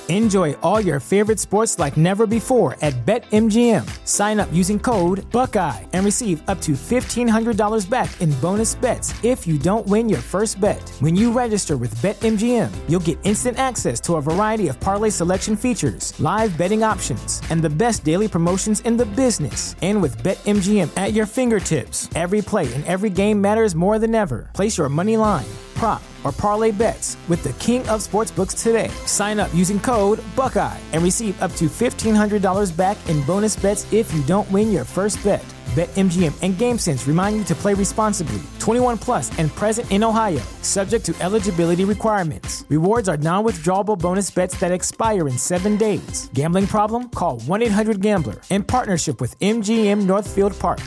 Enjoy all your favorite sports like never before at BetMGM. Sign up using code Buckeye and receive up to $1,500 back in bonus bets if you don't win your first bet. When you register with BetMGM, you'll get instant access to a variety of parlay selection features, live betting options, and the best daily promotions in the business. And with BetMGM at your fingertips, every play and every game matters more than ever. Place your money line, prop, or parlay bets with the king of sportsbooks today. Sign up using code Buckeye and receive up to $1,500 back in bonus bets if you don't win your first bet. BetMGM and GameSense remind you to play responsibly. 21 plus and present in Ohio, subject to eligibility requirements. Rewards are non-withdrawable bonus bets that expire in 7 days. Gambling problem? Call 1-800-GAMBLER. In partnership with MGM Northfield Park.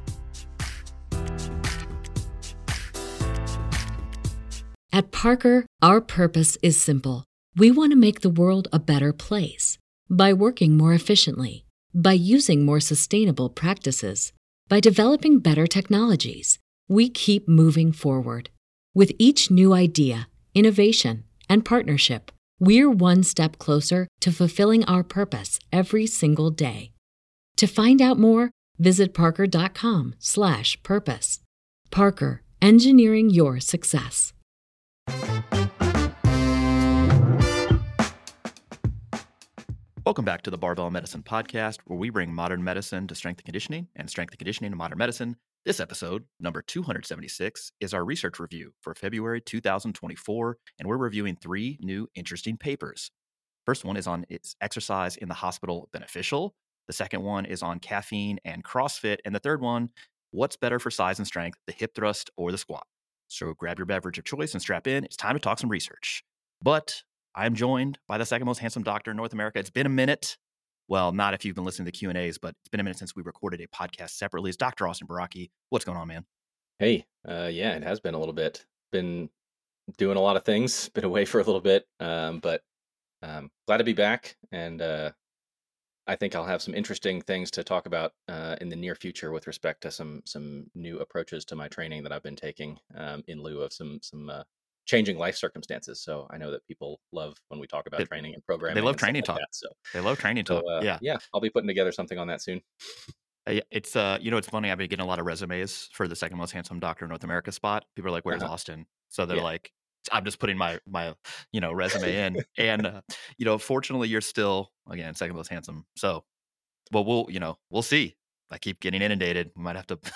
At Parker, our purpose is simple. We want to make the world a better place by working more efficiently, by using more sustainable practices, by developing better technologies. We keep moving forward. With each new idea, innovation, and partnership, we're one step closer to fulfilling our purpose every single day. To find out more, visit parker.com/purpose. Parker, engineering your success. Welcome back to the Barbell Medicine Podcast, where we bring modern medicine to strength and conditioning to modern medicine. This episode, number 276, is our research review for February 2024, and we're reviewing 3 new interesting papers. First one is on its exercise in the hospital beneficial. The second one is on caffeine and CrossFit. And the third one, what's better for size and strength, the hip thrust or the squat? So grab your beverage of choice and strap in. It's time to talk some research. But I'm joined by the second most handsome doctor in North America. It's been a minute. Well, not if you've been listening to the Q&As, but it's been a minute since we recorded a podcast separately. It's Dr. Austin Baraki. What's going on, man? Hey, yeah, it has been a little bit. Been doing a lot of things. Been away for a little bit, but glad to be back. And I think I'll have some interesting things to talk about in the near future with respect to some new approaches to my training that I've been taking in lieu of some changing life circumstances. So I know that people love when we talk about training and programming. They love training like talk. So they love training talk. Yeah, I'll be putting together something on that soon. It's it's funny. I've been getting a lot of resumes for the second most handsome doctor in North America spot. People are like, "Where's Austin?" So they're like, "I'm just putting my resume in." And fortunately, you're still again second most handsome. So, well, we'll see. I keep getting inundated. We might have to.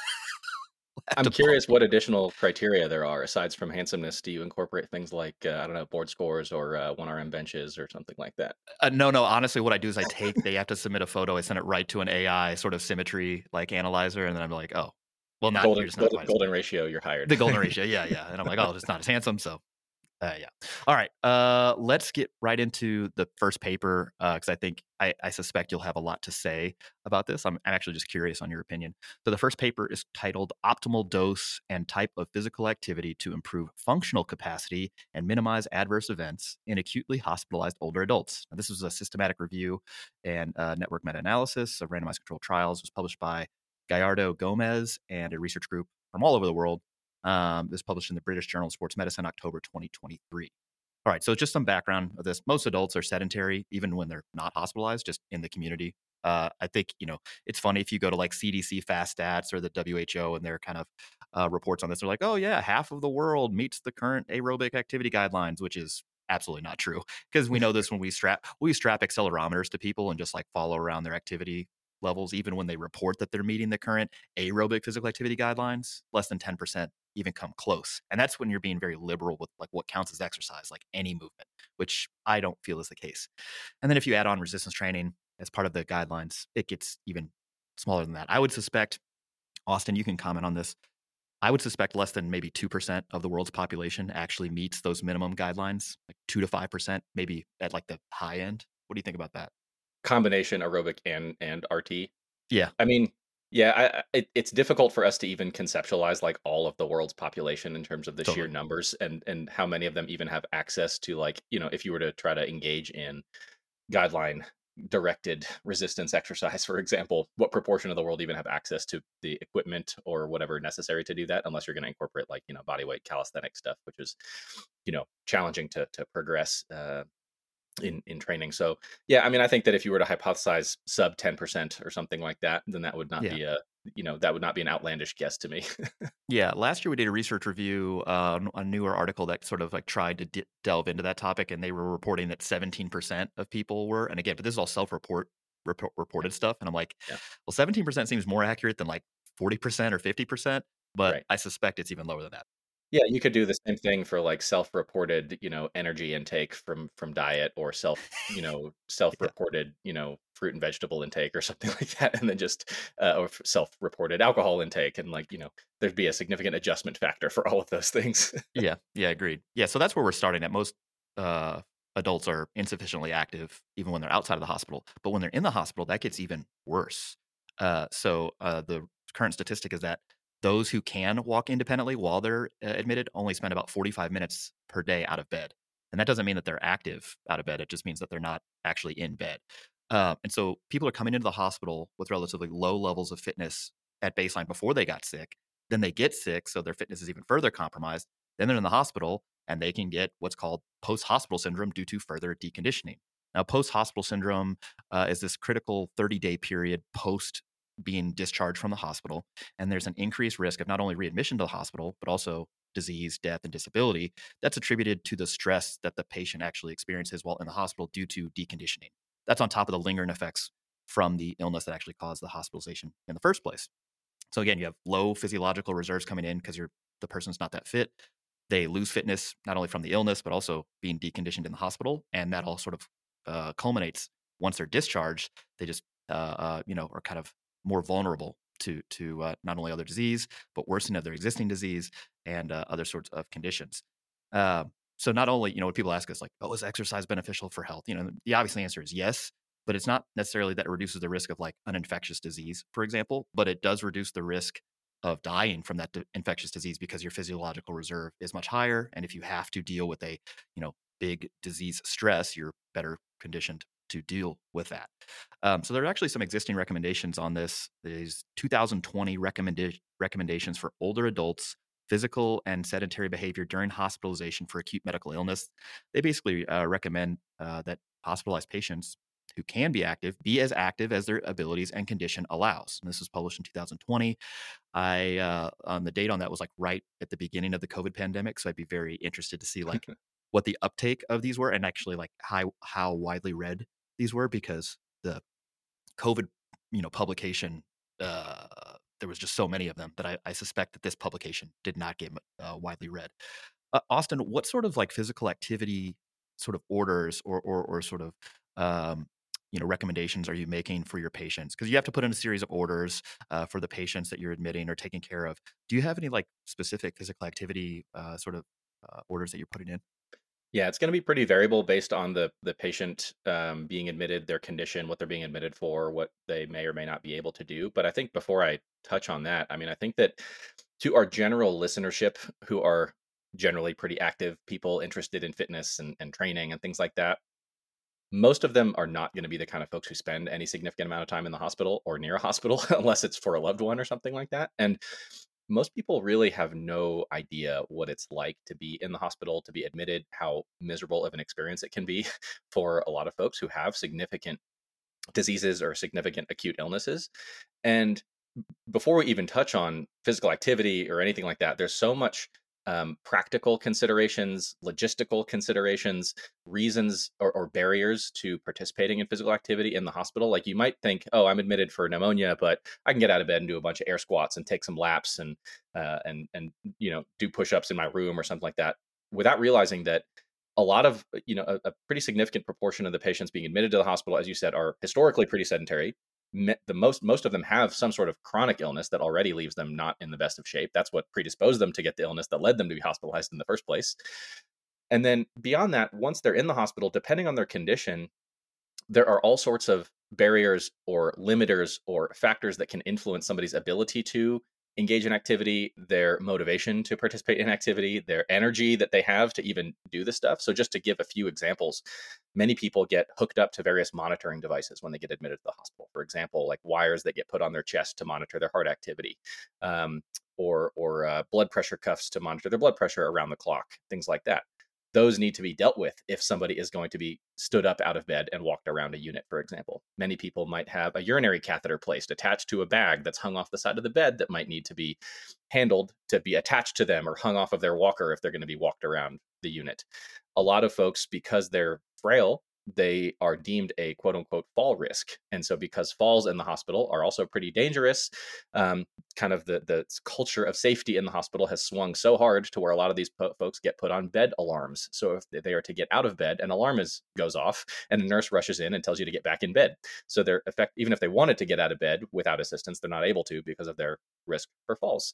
I'm curious what additional criteria there are aside from handsomeness. Do you incorporate things like board scores or 1RM benches or something like that? No. Honestly, what I do is they have to submit a photo. I send it right to an AI sort of symmetry like analyzer, and then I'm like, oh, well, not golden ratio. You're hired. The golden ratio, yeah. And I'm like, oh, it's not as handsome, so. Yeah. All right. Let's get right into the first paper because I think I suspect you'll have a lot to say about this. I'm actually just curious on your opinion. So the first paper is titled Optimal Dose and Type of Physical Activity to Improve Functional Capacity and Minimize Adverse Events in Acutely Hospitalized Older Adults. Now, this was a systematic review and network meta-analysis of randomized controlled trials. It was published by Gallardo Gomez and a research group from all over the world. This published in the British Journal of Sports Medicine, October 2023. All right, so just some background of this. Most adults are sedentary, even when they're not hospitalized, just in the community. I think, it's funny if you go to like CDC Fast Stats or the WHO and their kind of reports on this, they're like, oh yeah, half of the world meets the current aerobic activity guidelines, which is absolutely not true. Because we know this when we strap accelerometers to people and just like follow around their activity levels, even when they report that they're meeting the current aerobic physical activity guidelines, less than 10% even come close. And that's when you're being very liberal with like what counts as exercise, like any movement, which I don't feel is the case. And then if you add on resistance training as part of the guidelines, it gets even smaller than that. I would suspect, Austin, you can comment on this. I would suspect less than maybe 2% of the world's population actually meets those minimum guidelines, like 2 to 5%, maybe at like the high end. What do you think about that? Combination aerobic and RT. Yeah. I mean, yeah, it's difficult for us to even conceptualize like all of the world's population in terms of the sheer numbers and how many of them even have access to like, if you were to try to engage in guideline directed resistance exercise, for example, what proportion of the world even have access to the equipment or whatever necessary to do that, unless you're going to incorporate like, body weight calisthenic stuff, which is, challenging to progress in training. So yeah, I mean, I think that if you were to hypothesize sub 10% or something like that, then that would not Yeah. be that would not be an outlandish guess to me. Yeah, last year we did a research review on a newer article that sort of like tried to delve into that topic, and they were reporting that 17% of people were, and again, but this is all reported stuff, and I'm like, Yeah, well, 17% seems more accurate than like 40% or 50%, but right. I suspect it's even lower than that. Yeah, you could do the same thing for like self-reported, energy intake from diet, or Yeah, self-reported, fruit and vegetable intake or something like that, and then just self-reported alcohol intake, and like, there'd be a significant adjustment factor for all of those things. yeah, agreed. Yeah, so that's where we're starting at. Most uh, adults are insufficiently active even when they're outside of the hospital, but when they're in the hospital, that gets even worse. The current statistic is that those who can walk independently while they're admitted only spend about 45 minutes per day out of bed. And that doesn't mean that they're active out of bed. It just means that they're not actually in bed. And so people are coming into the hospital with relatively low levels of fitness at baseline before they got sick. Then they get sick, so their fitness is even further compromised. Then they're in the hospital and they can get what's called post hospital syndrome due to further deconditioning. Now, post hospital syndrome is this critical 30-day period post being discharged from the hospital. And there's an increased risk of not only readmission to the hospital, but also disease, death, and disability that's attributed to the stress that the patient actually experiences while in the hospital due to deconditioning. That's on top of the lingering effects from the illness that actually caused the hospitalization in the first place. So again, you have low physiological reserves coming in because the person's not that fit. They lose fitness not only from the illness but also being deconditioned in the hospital, and that all sort of culminates once they're discharged. They just are kind of more vulnerable to not only other disease but worsening of their existing disease and other sorts of conditions. So not only when people ask us like, "Oh, is exercise beneficial for health?" The obvious answer is yes, but it's not necessarily that it reduces the risk of like an infectious disease, for example, but it does reduce the risk of dying from that infectious disease because your physiological reserve is much higher. And if you have to deal with a, big disease stress, you're better conditioned to deal with that. So there are actually some existing recommendations on this. These 2020 recommendations for older adults, physical and sedentary behavior during hospitalization for acute medical illness. They basically recommend that hospitalized patients who can be as active as their abilities and condition allows. And this was published in 2020. The date on that was like right at the beginning of the COVID pandemic. So I'd be very interested to see like what the uptake of these were and actually like how widely read these were, because the COVID, publication, there was just so many of them that I suspect that this publication did not get widely read. Austin, what sort of like physical activity sort of orders or sort of um, recommendations are you making for your patients? Because you have to put in a series of orders for the patients that you're admitting or taking care of. Do you have any like specific physical activity sort of orders that you're putting in? Yeah, it's going to be pretty variable based on the patient being admitted, their condition, what they're being admitted for, what they may or may not be able to do. But I think before I touch on that, I mean, I think that to our general listenership, who are generally pretty active people interested in fitness and training and things like that, most of them are not going to be the kind of folks who spend any significant amount of time in the hospital or near a hospital unless it's for a loved one or something like that. And most people really have no idea what it's like to be in the hospital, to be admitted, how miserable of an experience it can be for a lot of folks who have significant diseases or significant acute illnesses. And before we even touch on physical activity or anything like that, there's so much practical considerations, logistical considerations, reasons or barriers to participating in physical activity in the hospital. Like you might think, oh, I'm admitted for pneumonia, but I can get out of bed and do a bunch of air squats and take some laps and do push-ups in my room or something like that, without realizing that a lot of a pretty significant proportion of the patients being admitted to the hospital, as you said, are historically pretty sedentary. Most of them have some sort of chronic illness that already leaves them not in the best of shape. That's what predisposed them to get the illness that led them to be hospitalized in the first place. And then beyond that, once they're in the hospital, depending on their condition, there are all sorts of barriers or limiters or factors that can influence somebody's ability to engage in activity, their motivation to participate in activity, their energy that they have to even do the stuff. So just to give a few examples, many people get hooked up to various monitoring devices when they get admitted to the hospital. For example, like wires that get put on their chest to monitor their heart activity, or blood pressure cuffs to monitor their blood pressure around the clock, things like that. those need to be dealt with if somebody is going to be stood up out of bed and walked around a unit, for example. Many people might have a urinary catheter placed attached to a bag that's hung off the side of the bed that might need to be handled to be attached to them or hung off of their walker if they're going to be walked around the unit. A lot of folks, because they're frail, they are deemed a quote unquote fall risk. And so because falls in the hospital are also pretty dangerous, kind of the culture of safety in the hospital has swung so hard to where a lot of these folks get put on bed alarms. So if they are to get out of bed, an alarm goes off and a nurse rushes in and tells you to get back in bed. So even if they wanted to get out of bed without assistance, they're not able to because of their risk for falls.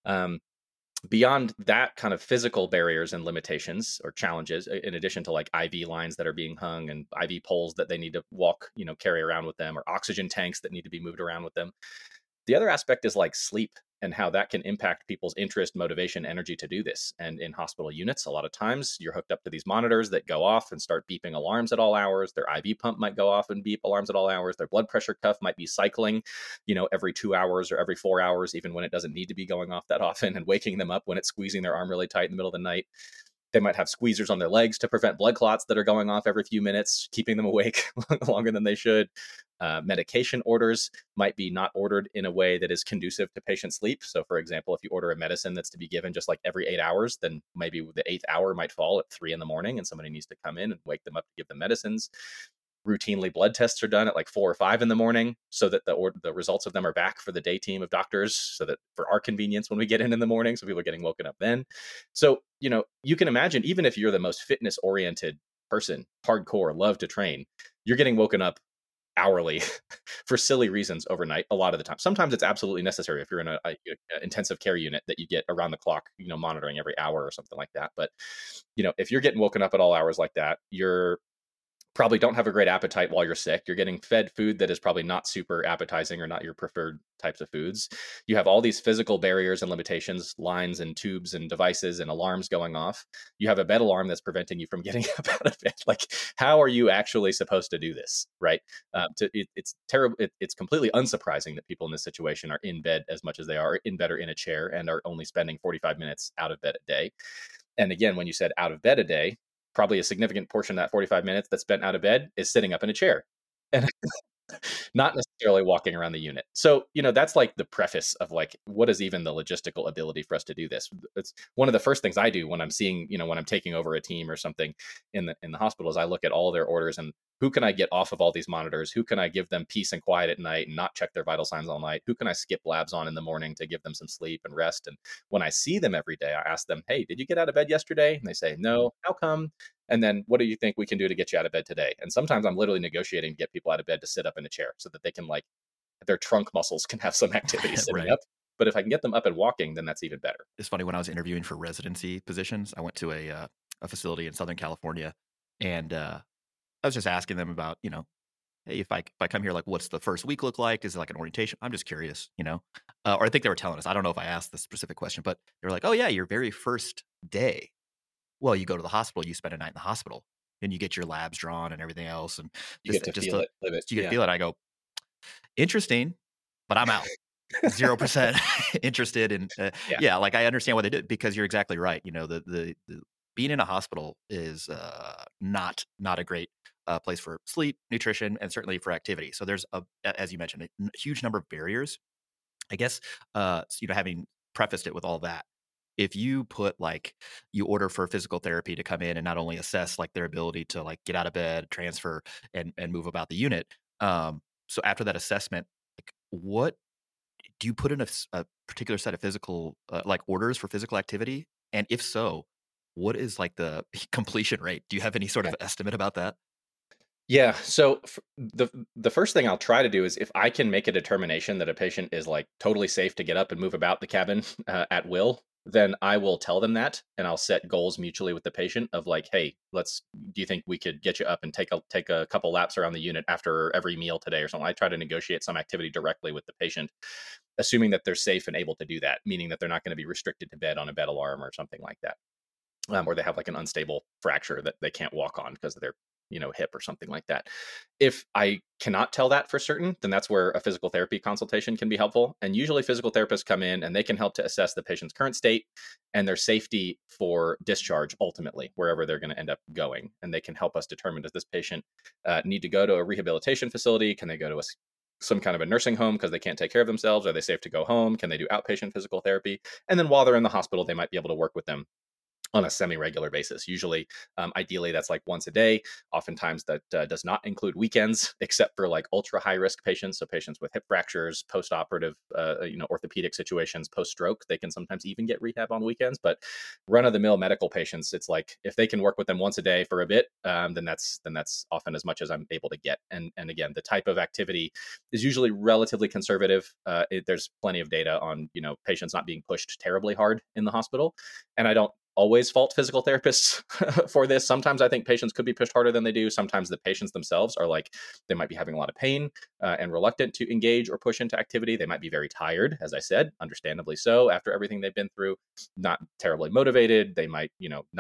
Beyond that kind of physical barriers and limitations or challenges, in addition to like IV lines that are being hung and IV poles that they need to carry around with them, or oxygen tanks that need to be moved around with them. The other aspect is like sleep and how that can impact people's interest, motivation, energy to do this. And in hospital units, a lot of times you're hooked up to these monitors that go off and start beeping alarms at all hours. Their IV pump might go off and beep alarms at all hours. Their blood pressure cuff might be cycling, every 2 hours or every 4 hours, even when it doesn't need to be going off that often, and waking them up when it's squeezing their arm really tight in the middle of the night. They might have squeezers on their legs to prevent blood clots that are going off every few minutes, keeping them awake longer than they should. Medication orders might be not ordered in a way that is conducive to patient sleep. So, for example, if you order a medicine that's to be given just like every 8 hours, then maybe the 8th hour might fall at 3 a.m. and somebody needs to come in and wake them up to give them medicines. Routinely, blood tests are done at like 4 or 5 in the morning so that the results of them are back for the day team of doctors, so that for our convenience when we get in the morning, so people are getting woken up then. So, you can imagine, even if you're the most fitness oriented person, hardcore, love to train, you're getting woken up hourly for silly reasons overnight a lot of the time. Sometimes it's absolutely necessary if you're in a intensive care unit that you get around the clock, monitoring every hour or something like that. But, if you're getting woken up at all hours like that, you're probably don't have a great appetite while you're sick. You're getting fed food that is probably not super appetizing or not your preferred types of foods. You have all these physical barriers and limitations, lines and tubes and devices and alarms going off. You have a bed alarm that's preventing you from getting up out of bed. Like, how are you actually supposed to do this, right? It's terrible. It's completely unsurprising that people in this situation are in bed as much as they are in bed or in a chair and are only spending 45 minutes out of bed a day. And again, when you said out of bed a day, probably a significant portion of that 45 minutes that's spent out of bed is sitting up in a chair and not necessarily walking around the unit. So, that's like the preface of like, what is even the logistical ability for us to do this? It's one of the first things I do when I'm seeing, when I'm taking over a team or something in the hospital, is I look at all their orders and who can I get off of all these monitors? Who can I give them peace and quiet at night and not check their vital signs all night? Who can I skip labs on in the morning to give them some sleep and rest? And when I see them every day, I ask them, hey, did you get out of bed yesterday? And they say, no. How come? And then what do you think we can do to get you out of bed today? And sometimes I'm literally negotiating to get people out of bed to sit up in a chair so that they can their trunk muscles can have some activity sitting Right. up. But if I can get them up and walking, then that's even better. It's funny, when I was interviewing for residency positions, I went to a facility in Southern California, and I was just asking them about, hey, if I come here, like, what's the first week look like? Is it like an orientation? I'm just curious, or I think they were telling us. I don't know if I asked the specific question, but they were like, oh yeah, your very first day. Well, you go to the hospital, you spend a night in the hospital, and you get your labs drawn and everything else, and You get to feel it, live it. you get to feel it. I go, interesting, but I'm out. 0% interested in. Yeah, like, I understand what they did, because you're exactly right. The being in a hospital is not a great place for sleep, nutrition, and certainly for activity. So there's as you mentioned, a huge number of barriers. I guess having prefaced it with all that, if you put you order for physical therapy to come in and not only assess their ability to get out of bed, transfer, and move about the unit. So after that assessment, what do you put in a particular set of physical orders for physical activity? And if so, what is the completion rate? Do you have any sort of estimate about that? Yeah. So the first thing I'll try to do is, if I can make a determination that a patient is totally safe to get up and move about the cabin at will, then I will tell them that, and I'll set goals mutually with the patient of hey, do you think we could get you up and take a couple laps around the unit after every meal today or something? I try to negotiate some activity directly with the patient, assuming that they're safe and able to do that, meaning that they're not going to be restricted to bed on a bed alarm or something like that. Or they have an unstable fracture that they can't walk on because of their hip or something like that. If I cannot tell that for certain, then that's where a physical therapy consultation can be helpful. And usually physical therapists come in and they can help to assess the patient's current state and their safety for discharge ultimately, wherever they're going to end up going. And they can help us determine, does this patient need to go to a rehabilitation facility? Can they go to some kind of a nursing home because they can't take care of themselves? Are they safe to go home? Can they do outpatient physical therapy? And then while they're in the hospital, they might be able to work with them on a semi-regular basis. Usually, ideally, that's like once a day. Oftentimes, that does not include weekends, except for like ultra high-risk patients. So patients with hip fractures, post-operative, orthopedic situations, post-stroke, they can sometimes even get rehab on weekends. But run-of-the-mill medical patients, it's like if they can work with them once a day for a bit, then that's often as much as I'm able to get. And again, the type of activity is usually relatively conservative. There's plenty of data on patients not being pushed terribly hard in the hospital, and I don't always fault physical therapists for this. Sometimes I think patients could be pushed harder than they do. Sometimes the patients themselves are like, they might be having a lot of pain and reluctant to engage or push into activity. They might be very tired, as I said, understandably so, after everything they've been through, not terribly motivated. They might,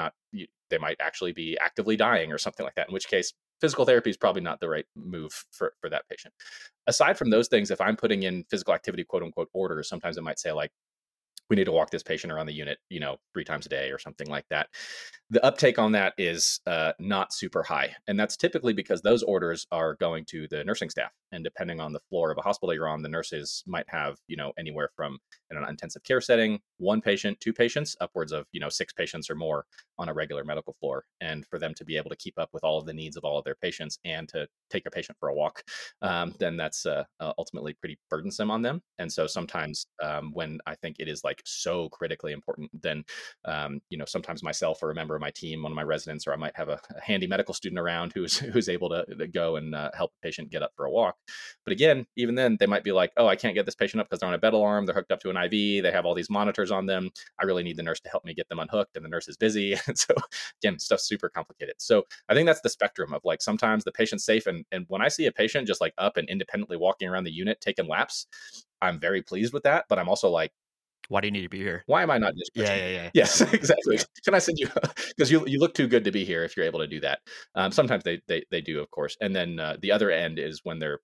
they might actually be actively dying or something like that, in which case physical therapy is probably not the right move for that patient. Aside from those things, if I'm putting in physical activity, quote unquote, orders, sometimes it might say like, we need to walk this patient around the unit, 3 times a day or something like that. The uptake on that is not super high. And that's typically because those orders are going to the nursing staff. And depending on the floor of a hospital you're on, the nurses might have, anywhere from in an intensive care setting, 1 patient, 2 patients, upwards of, 6 patients or more on a regular medical floor. And for them to be able to keep up with all of the needs of all of their patients and to take a patient for a walk, then that's ultimately pretty burdensome on them. And so sometimes when I think it is like so critically important, then, sometimes myself or a member of my team, one of my residents, or I might have a handy medical student around who's able to go and help the patient get up for a walk. But again, even then they might be like, oh, I can't get this patient up because they're on a bed alarm. They're hooked up to an IV. They have all these monitors on them. I really need the nurse to help me get them unhooked. And the nurse is busy. And so again, stuff's super complicated. So I think that's the spectrum of like, sometimes the patient's safe. And when I see a patient just like up and independently walking around the unit, taking laps, I'm very pleased with that. But I'm also like, why do you need to be here? Why am I not just pushing? Yeah. Yes, exactly. Can I send you? Because you look too good to be here if you're able to do that. Sometimes they do, of course. And then the other end is when they're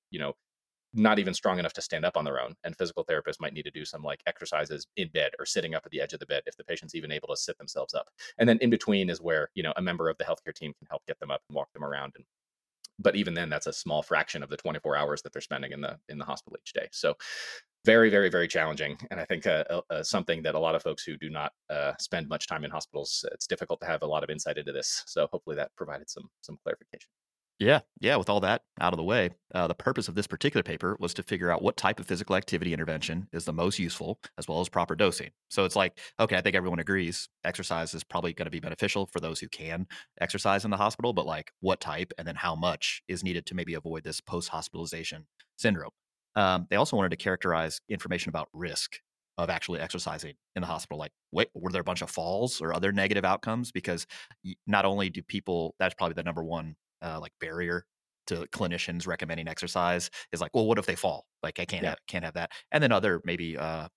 not even strong enough to stand up on their own, and physical therapists might need to do some like exercises in bed or sitting up at the edge of the bed if the patient's even able to sit themselves up. And then in between is where a member of the healthcare team can help get them up and walk them around. But even then, that's a small fraction of the 24 hours that they're spending in the hospital each day. So very, very, very challenging. And I think something that a lot of folks who do not spend much time in hospitals, it's difficult to have a lot of insight into this. So hopefully that provided some clarification. Yeah. With all that out of the way, the purpose of this particular paper was to figure out what type of physical activity intervention is the most useful, as well as proper dosing. So it's like, okay, I think everyone agrees exercise is probably going to be beneficial for those who can exercise in the hospital, but like what type and then how much is needed to maybe avoid this post-hospitalization syndrome. They also wanted to characterize information about risk of actually exercising in the hospital. Like, were there a bunch of falls or other negative outcomes? Because not only do people, that's probably the number one like barrier to clinicians recommending exercise is like, well, what if they fall? Like I can't have that. And then other maybe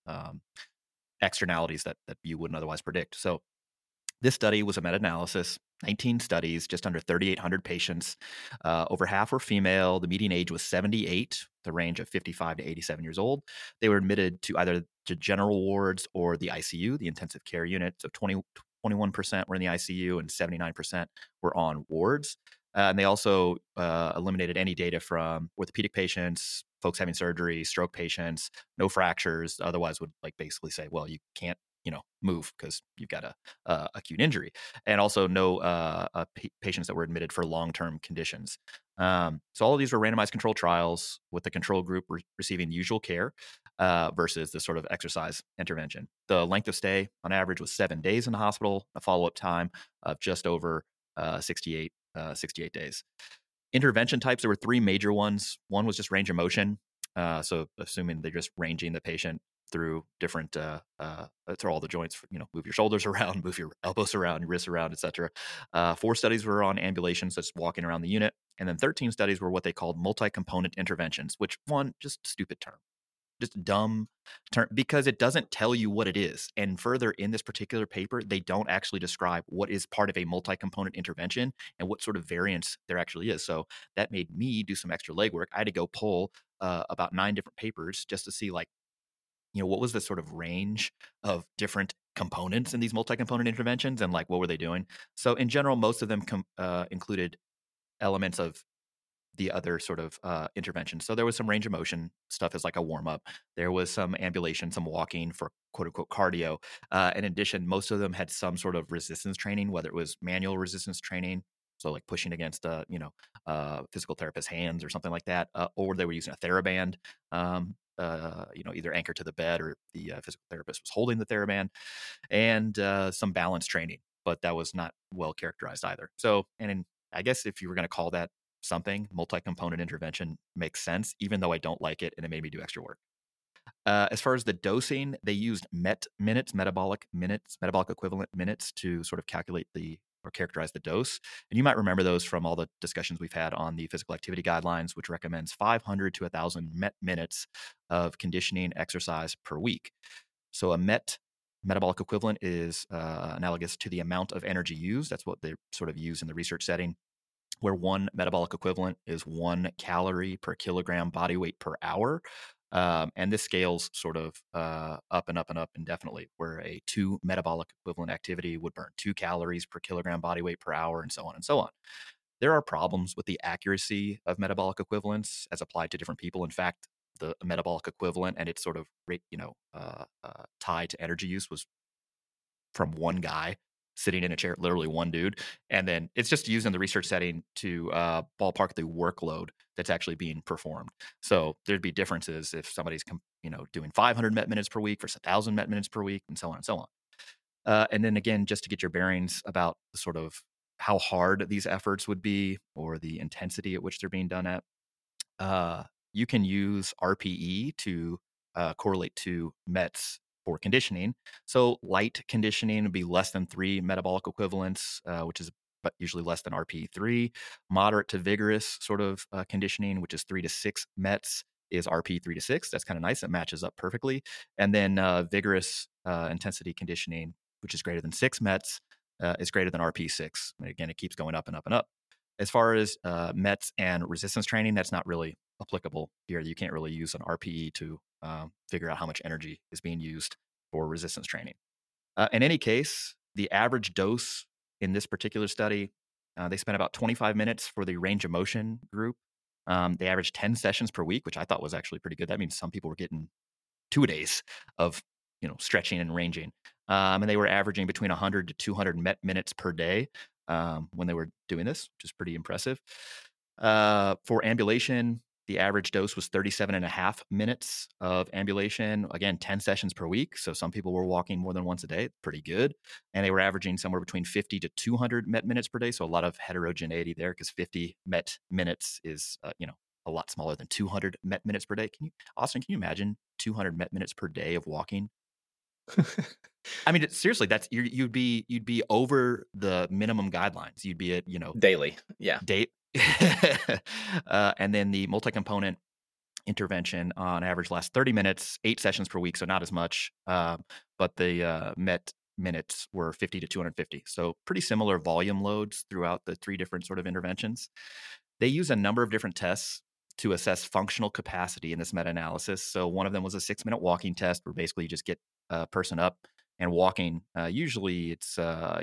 externalities that you wouldn't otherwise predict. So this study was a meta-analysis, 19 studies, just under 3,800 patients. Over half were female. The median age was 78, the range of 55 to 87 years old. They were admitted to either to general wards or the ICU, the intensive care unit. So 21% were in the ICU and 79% were on wards. And they also eliminated any data from orthopedic patients, folks having surgery, stroke patients, no fractures. Otherwise would like basically say, well, you can't, move because you've got a acute injury. And also no patients that were admitted for long-term conditions. So all of these were randomized controlled trials with the control group receiving usual care versus the sort of exercise intervention. The length of stay on average was 7 days in the hospital, a follow-up time of just over 68 days. Intervention types, there were 3 major ones. One was just range of motion. So assuming they're just ranging the patient through different, through all the joints, move your shoulders around, move your elbows around, your wrists around, et cetera. 4 studies were on ambulation, so just walking around the unit. And then 13 studies were what they called multi-component interventions, which one, just stupid term. just dumb term because it doesn't tell you what it is. And further, in this particular paper, they don't actually describe what is part of a multi-component intervention and what sort of variance there actually is. So that made me do some extra legwork. I had to go pull about 9 different papers just to see, like, what was the sort of range of different components in these multi-component interventions, and like what were they doing. So in general, most of them included elements of the other sort of interventions. So there was some range of motion stuff as like a warm up. There was some ambulation, some walking for quote unquote cardio. In addition, most of them had some sort of resistance training, whether it was manual resistance training, so like pushing against physical therapist's hands or something like that, or they were using a TheraBand, either anchored to the bed or the physical therapist was holding the TheraBand, and some balance training, but that was not well characterized either. So, I guess if you were going to call that something, multi-component intervention makes sense, even though I don't like it and it made me do extra work. As far as the dosing, they used metabolic equivalent minutes to sort of calculate or characterize the dose. And you might remember those from all the discussions we've had on the physical activity guidelines, which recommends 500 to 1,000 minutes of conditioning exercise per week. So a metabolic equivalent is analogous to the amount of energy used. That's what they sort of use in the research setting, where one metabolic equivalent is 1 calorie per kilogram body weight per hour. And this scales sort of up and up and up indefinitely, where a 2 metabolic equivalent activity would burn 2 calories per kilogram body weight per hour, and so on and so on. There are problems with the accuracy of metabolic equivalents as applied to different people. In fact, the metabolic equivalent and its sort of tied to energy use was from one guy sitting in a chair, literally one dude. And then it's just used in the research setting to ballpark the workload that's actually being performed. So there'd be differences if somebody's doing 500 MET minutes per week versus 1,000 MET minutes per week, and so on and so on. And then again, just to get your bearings about the sort of how hard these efforts would be or the intensity at which they're being done at, you can use RPE to correlate to METs for conditioning. So light conditioning would be less than 3 metabolic equivalents, which is usually less than RPE3. Moderate to vigorous sort of conditioning, which is 3 to 6 METs, is RPE 3 to 6. That's kind of nice. It matches up perfectly. And then vigorous intensity conditioning, which is greater than 6 METs, is greater than RPE6. And again, it keeps going up and up and up. As far as METs and resistance training, that's not really applicable here. You can't really use an RPE to figure out how much energy is being used for resistance training. In any case, the average dose in this particular study, they spent about 25 minutes for the range of motion group. They averaged 10 sessions per week, which I thought was actually pretty good. That means some people were getting 2 days of stretching and ranging. And they were averaging between 100 to 200 MET minutes per day when they were doing this, which is pretty impressive. For ambulation, the average dose was 37.5 minutes of ambulation. Again, 10 sessions per week. So some people were walking more than once a day. Pretty good. And they were averaging somewhere between 50 to 200 MET minutes per day. So a lot of heterogeneity there, because 50 MET minutes is, a lot smaller than 200 MET minutes per day. Austin, can you imagine 200 MET minutes per day of walking? I mean, seriously, that's you'd be over the minimum guidelines. You'd be at daily, yeah, date. And then the multi-component intervention on average lasts 30 minutes, 8 sessions per week, so not as much. But the MET minutes were 50 to 250, so pretty similar volume loads throughout the 3 different sort of interventions. They use a number of different tests to assess functional capacity in this meta-analysis. So one of them was a 6-minute walking test, where basically you just get a person up and walking. Usually it's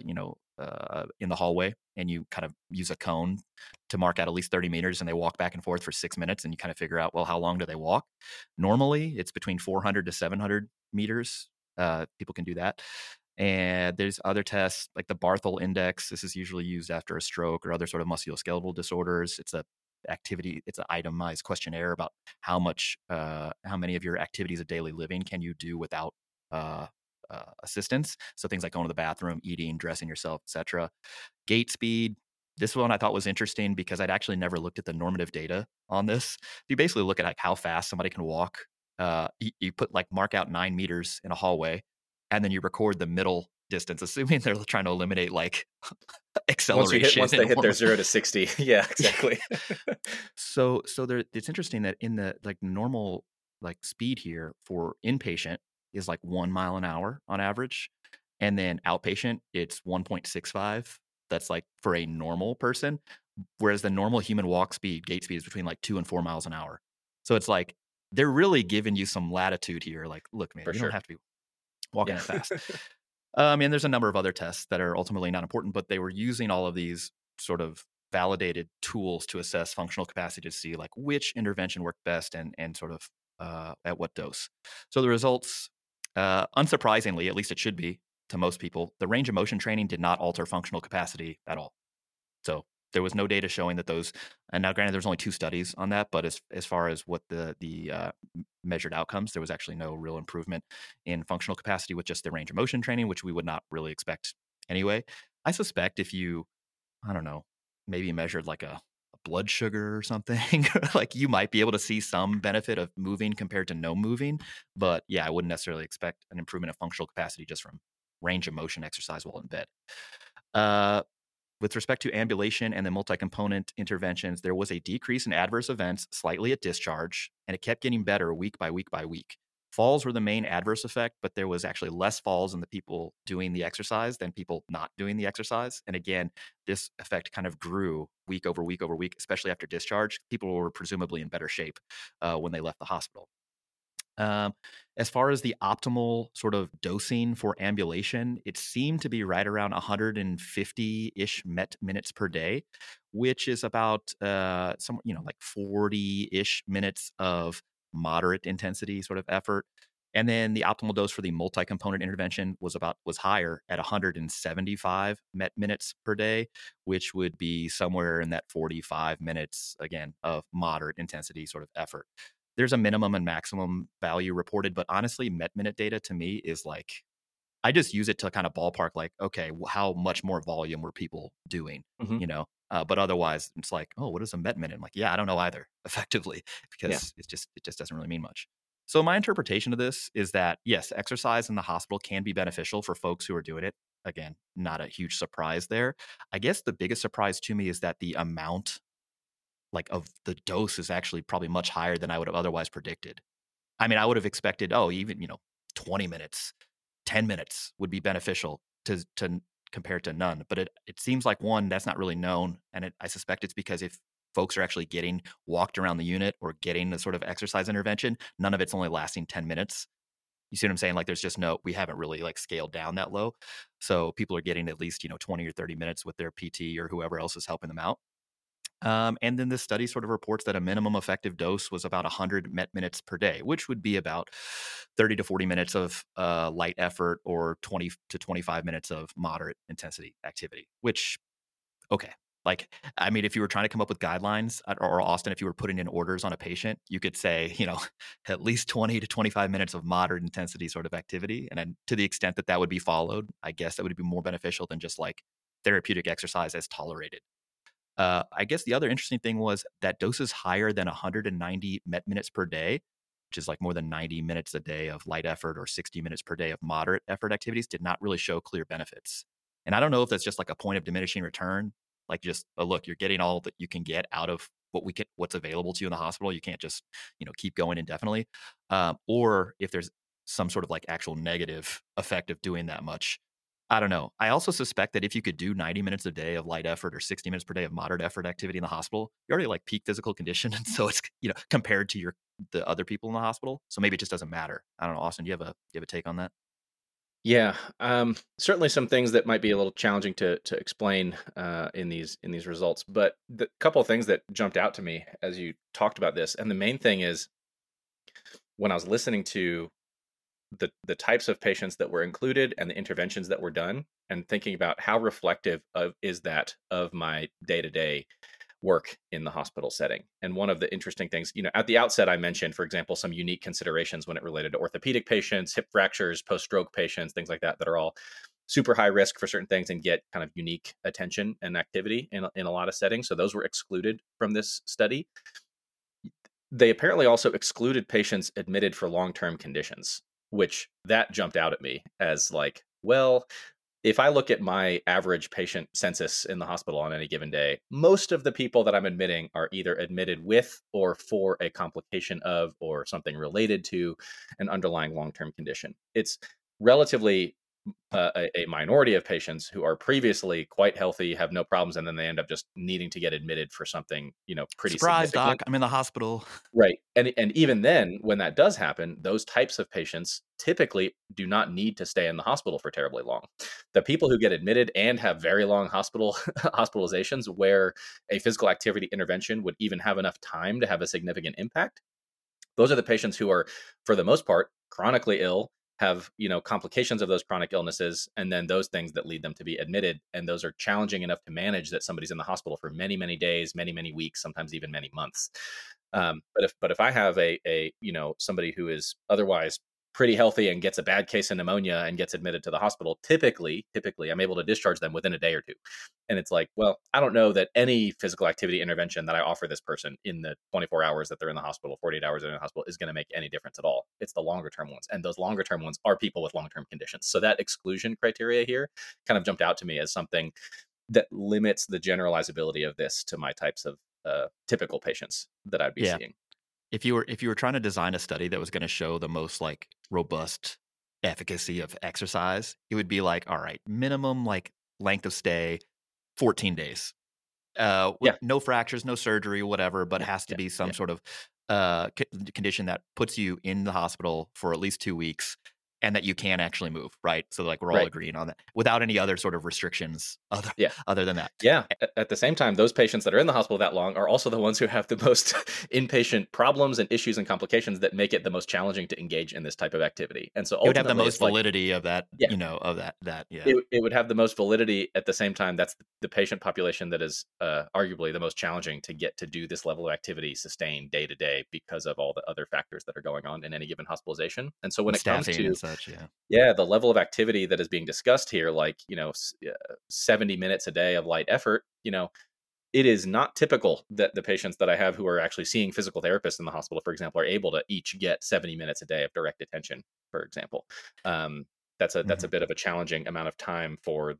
in the hallway, and you kind of use a cone to mark out at least 30 meters, and they walk back and forth for 6 minutes, and you kind of figure out, well, how long do they walk? Normally it's between 400 to 700 meters. People can do that. And there's other tests like the Barthel Index. This is usually used after a stroke or other sort of musculoskeletal disorders. It's an itemized questionnaire about how many of your activities of daily living can you do without assistance. So things like going to the bathroom, eating, dressing yourself, etc. Gait speed. This one I thought was interesting because I'd actually never looked at the normative data on this. You basically look at like how fast somebody can walk. You put mark out 9 meters in a hallway, and then you record the middle distance, assuming they're trying to eliminate acceleration. Once they hit their 0 to 60. Yeah, exactly. So it's interesting that in the normal like speed here for inpatient is like 1 mile an hour on average. And then outpatient, it's 1.65. That's like for a normal person. Whereas the normal human walk speed, gait speed is between like 2 and 4 miles an hour. So it's like they're really giving you some latitude here. Like, look, man, For you sure. don't have to be walking Yeah. that fast. And there's a number of other tests that are ultimately not important, but they were using all of these sort of validated tools to assess functional capacity to see like which intervention worked best and sort of at what dose. So the results, unsurprisingly, at least it should be to most people, the range of motion training did not alter functional capacity at all. So there was no data showing that those, and now granted, there's only 2 studies on that, but as far as what the measured outcomes, there was actually no real improvement in functional capacity with just the range of motion training, which we would not really expect anyway. I suspect if you, I don't know, maybe measured like a blood sugar or something, like you might be able to see some benefit of moving compared to no moving. But yeah, I wouldn't necessarily expect an improvement of functional capacity just from range of motion exercise while in bed. With respect to ambulation and the multi-component interventions, there was a decrease in adverse events slightly at discharge, and it kept getting better week by week by week. Falls were the main adverse effect, but there was actually less falls in the people doing the exercise than people not doing the exercise. And again, this effect kind of grew week over week over week, especially after discharge. People were presumably in better shape when they left the hospital. As far as the optimal sort of dosing for ambulation, it seemed to be right around 150-ish MET minutes per day, which is about like 40-ish minutes of moderate intensity sort of effort. And then the optimal dose for the multi-component intervention was higher at 175 MET minutes per day, which would be somewhere in that 45 minutes again of moderate intensity sort of effort. There's a minimum and maximum value reported, but honestly, MET minute data to me is like, I just use it to kind of ballpark, like, okay, how much more volume were people doing, Mhm. But otherwise, it's like, oh, what is a MET minute? I'm like, yeah, I don't know either, effectively, Yeah. because it just doesn't really mean much. So my interpretation of this is that yes, exercise in the hospital can be beneficial for folks who are doing it. Again, not a huge surprise there. I guess the biggest surprise to me is that the amount like of the dose is actually probably much higher than I would have otherwise predicted. I mean, I would have expected, even 20 minutes, 10 minutes would be beneficial to compared to none. But it seems like one that's not really known, and I suspect it's because if folks are actually getting walked around the unit or getting the sort of exercise intervention, none of it's only lasting 10 minutes. You see what I'm saying? Like there's just we haven't really like scaled down that low. So people are getting at least 20 or 30 minutes with their PT or whoever else is helping them out. And then this study sort of reports that a minimum effective dose was about 100 MET minutes per day, which would be about 30 to 40 minutes of light effort or 20 to 25 minutes of moderate intensity activity, which, okay. Like, I mean, if you were trying to come up with guidelines, or Austin, if you were putting in orders on a patient, you could say, at least 20 to 25 minutes of moderate intensity sort of activity. And then to the extent that would be followed, I guess that would be more beneficial than just like therapeutic exercise as tolerated. I guess the other interesting thing was that doses higher than 190 MET minutes per day, which is like more than 90 minutes a day of light effort or 60 minutes per day of moderate effort activities, did not really show clear benefits. And I don't know if that's just like a point of diminishing return, like just, look, you're getting all that you can get out of what's available to you in the hospital. You can't just, keep going indefinitely. Or if there's some sort of like actual negative effect of doing that much. I don't know. I also suspect that if you could do 90 minutes a day of light effort or 60 minutes per day of moderate effort activity in the hospital, you're already like peak physical condition. And so it's, compared to the other people in the hospital. So maybe it just doesn't matter. I don't know. Austin, do you have a take on that? Yeah, certainly some things that might be a little challenging to explain in these results, but the couple of things that jumped out to me as you talked about this, and the main thing is when I was listening to the types of patients that were included and the interventions that were done, and thinking about how reflective is that of my day-to-day work in the hospital setting. And one of the interesting things, at the outset, I mentioned, for example, some unique considerations when it related to orthopedic patients, hip fractures, post-stroke patients, things like that, that are all super high risk for certain things and get kind of unique attention and activity in a lot of settings. So those were excluded from this study. They apparently also excluded patients admitted for long-term conditions, which that jumped out at me as like, well, if I look at my average patient census in the hospital on any given day, most of the people that I'm admitting are either admitted with or for a complication of or something related to an underlying long-term condition. It's relatively a minority of patients who are previously quite healthy, have no problems, and then they end up just needing to get admitted for something, pretty Surprise, significant. doc, I'm in the hospital. Right. And even then, when that does happen, those types of patients typically do not need to stay in the hospital for terribly long. The people who get admitted and have very long hospitalizations where a physical activity intervention would even have enough time to have a significant impact, those are the patients who are, for the most part, chronically ill, have complications of those chronic illnesses, and then those things that lead them to be admitted. And those are challenging enough to manage that somebody's in the hospital for many, many days, many, many weeks, sometimes even many months. But if I have a somebody who is otherwise pretty healthy and gets a bad case of pneumonia and gets admitted to the hospital, typically I'm able to discharge them within a day or two. And it's like, well, I don't know that any physical activity intervention that I offer this person in the 24 hours that they're in the hospital, 48 hours they're in the hospital, is going to make any difference at all. It's the longer term ones. And those longer term ones are people with long term conditions. So that exclusion criteria here kind of jumped out to me as something that limits the generalizability of this to my types of typical patients that I'd be seeing. If you were trying to design a study that was going to show the most like robust efficacy of exercise, it would be like, all right, minimum like length of stay, 14 days. With no fractures, no surgery, whatever, but has to be some sort of condition that puts you in the hospital for at least 2 weeks and that you can actually move, right? So like we're all agreeing on that without any other sort of restrictions other than that. Yeah. At the same time, those patients that are in the hospital that long are also the ones who have the most inpatient problems and issues and complications that make it the most challenging to engage in this type of activity. And so it would have the most validity of that, It would have the most validity. At the same time, that's the patient population that is arguably the most challenging to get to do this level of activity sustained day to day because of all the other factors that are going on in any given hospitalization. And so when it comes to the level of activity that is being discussed here, like 70 minutes a day of light effort, it is not typical that the patients that I have who are actually seeing physical therapists in the hospital, for example, are able to each get 70 minutes a day of direct attention, for example. That's a bit of a challenging amount of time for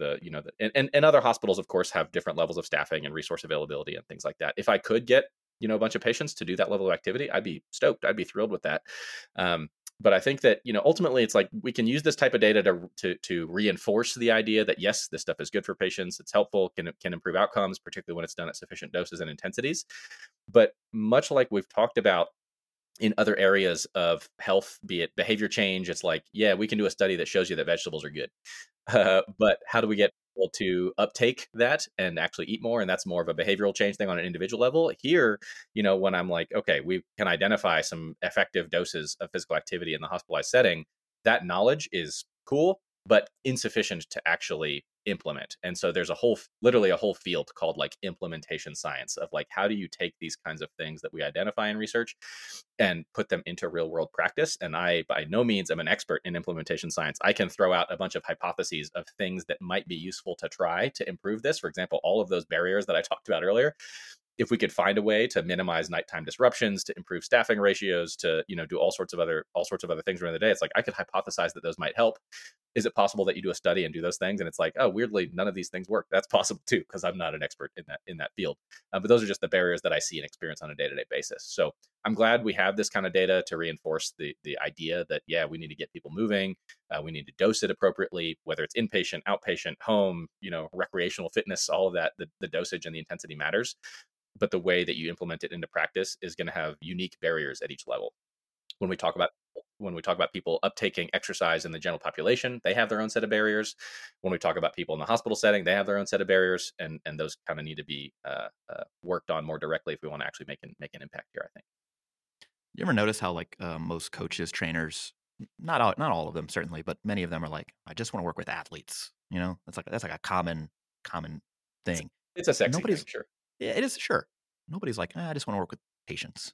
and other hospitals, of course, have different levels of staffing and resource availability and things like that. If I could get a bunch of patients to do that level of activity, I'd be stoked. I'd be thrilled with that. But I think that, ultimately it's like we can use this type of data to reinforce the idea that, yes, this stuff is good for patients. It's helpful, can improve outcomes, particularly when it's done at sufficient doses and intensities. But much like we've talked about in other areas of health, be it behavior change, it's like, yeah, we can do a study that shows you that vegetables are good. But how do we get people to uptake that and actually eat more? And that's more of a behavioral change thing on an individual level. Here, when I'm like, okay, we can identify some effective doses of physical activity in the hospitalized setting, that knowledge is cool, but insufficient to actually implement. And so there's literally a whole field called like implementation science of like, how do you take these kinds of things that we identify in research and put them into real world practice? And I, by no means, am an expert in implementation science. I can throw out a bunch of hypotheses of things that might be useful to try to improve this. For example, all of those barriers that I talked about earlier. If we could find a way to minimize nighttime disruptions, to improve staffing ratios, to do all sorts of other things during the day, it's like I could hypothesize that those might help. Is it possible that you do a study and do those things? And it's like, oh, weirdly, none of these things work. That's possible too, because I'm not an expert in that field. But those are just the barriers that I see and experience on a day-to-day basis. So I'm glad we have this kind of data to reinforce the idea that, yeah, we need to get people moving. We need to dose it appropriately, whether it's inpatient, outpatient, home, recreational fitness, all of that. The dosage and the intensity matters. But the way that you implement it into practice is going to have unique barriers at each level. When we talk about people uptaking exercise in the general population, they have their own set of barriers. When we talk about people in the hospital setting, they have their own set of barriers, and those kind of need to be worked on more directly if we want to actually make an impact here, I think. You ever notice how like most coaches, trainers, not all of them certainly, but many of them are like, I just want to work with athletes. That's like a common thing. It's a sexy thing, sure. Yeah, it is, sure. Nobody's like, I just want to work with patients.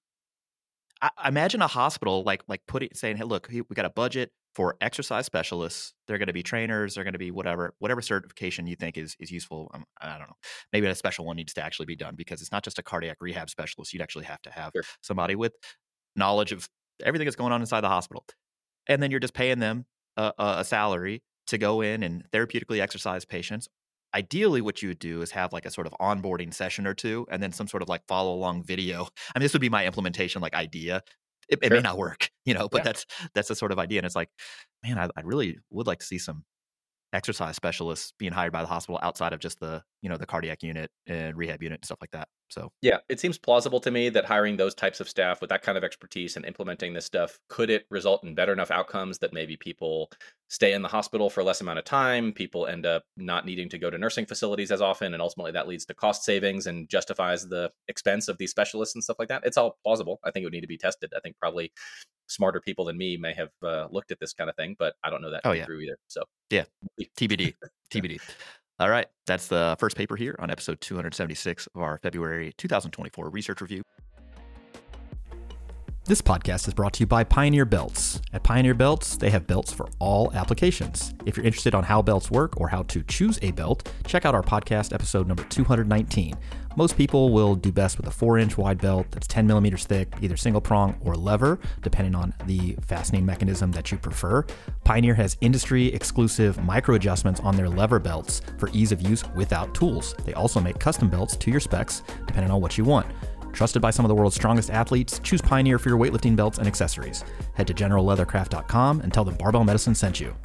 I imagine a hospital like saying, hey, look, we got a budget for exercise specialists. They're going to be trainers. They're going to be whatever certification you think is useful. I don't know. Maybe a special one needs to actually be done because it's not just a cardiac rehab specialist. You'd actually have to have somebody with knowledge of everything that's going on inside the hospital. And then you're just paying them a salary to go in and therapeutically exercise patients. Ideally, what you would do is have like a sort of onboarding session or two, and then some sort of like follow along video. I mean, this would be my implementation like idea. It may not work, but that's the sort of idea. And it's like, man, I really would like to see some exercise specialists being hired by the hospital outside of just the the cardiac unit and rehab unit and stuff like that. So yeah, it seems plausible to me that hiring those types of staff with that kind of expertise and implementing this stuff, could it result in better enough outcomes that maybe people stay in the hospital for a less amount of time, people end up not needing to go to nursing facilities as often, and ultimately that leads to cost savings and justifies the expense of these specialists and stuff like that. It's all plausible. I think it would need to be tested. I think probably smarter people than me may have looked at this kind of thing, but I don't know that to be true either. So yeah, TBD. TBD. All right. That's the first paper here on episode 276 of our February 2024 research review. This podcast is brought to you by Pioneer Belts. At Pioneer Belts, they have belts for all applications. If you're interested on how belts work or how to choose a belt, check out our podcast episode number 219. Most people will do best with a 4-inch wide belt that's 10 millimeters thick, either single prong or lever, depending on the fastening mechanism that you prefer. Pioneer has industry exclusive micro adjustments on their lever belts for ease of use without tools. They also make custom belts to your specs, depending on what you want. Trusted by some of the world's strongest athletes, choose Pioneer for your weightlifting belts and accessories. Head to generalleathercraft.com and tell them Barbell Medicine sent you.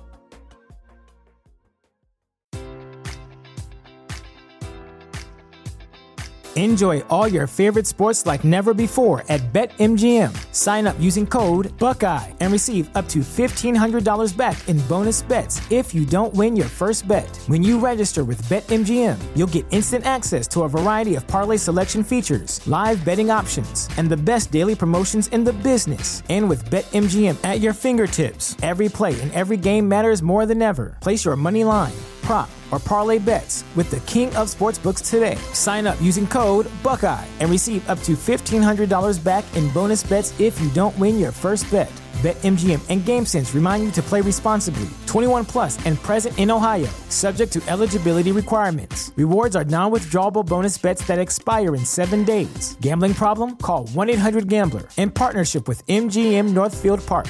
Enjoy all your favorite sports like never before at BetMGM. Sign up using code Buckeye and receive up to $1,500 back in bonus bets if you don't win your first bet. When you register with BetMGM, you'll get instant access to a variety of parlay selection features, live betting options, and the best daily promotions in the business. And with BetMGM at your fingertips, every play and every game matters more than ever. Place your money line, prop, or parlay bets with the king of sportsbooks today. Sign up using code Buckeye and receive up to $1,500 back in bonus bets if you don't win your first bet. BetMGM and GameSense remind you to play responsibly. 21 plus and present in Ohio, subject to eligibility requirements. Rewards are non-withdrawable bonus bets that expire in 7 days. Gambling problem? Call 1-800-GAMBLER in partnership with MGM Northfield Park.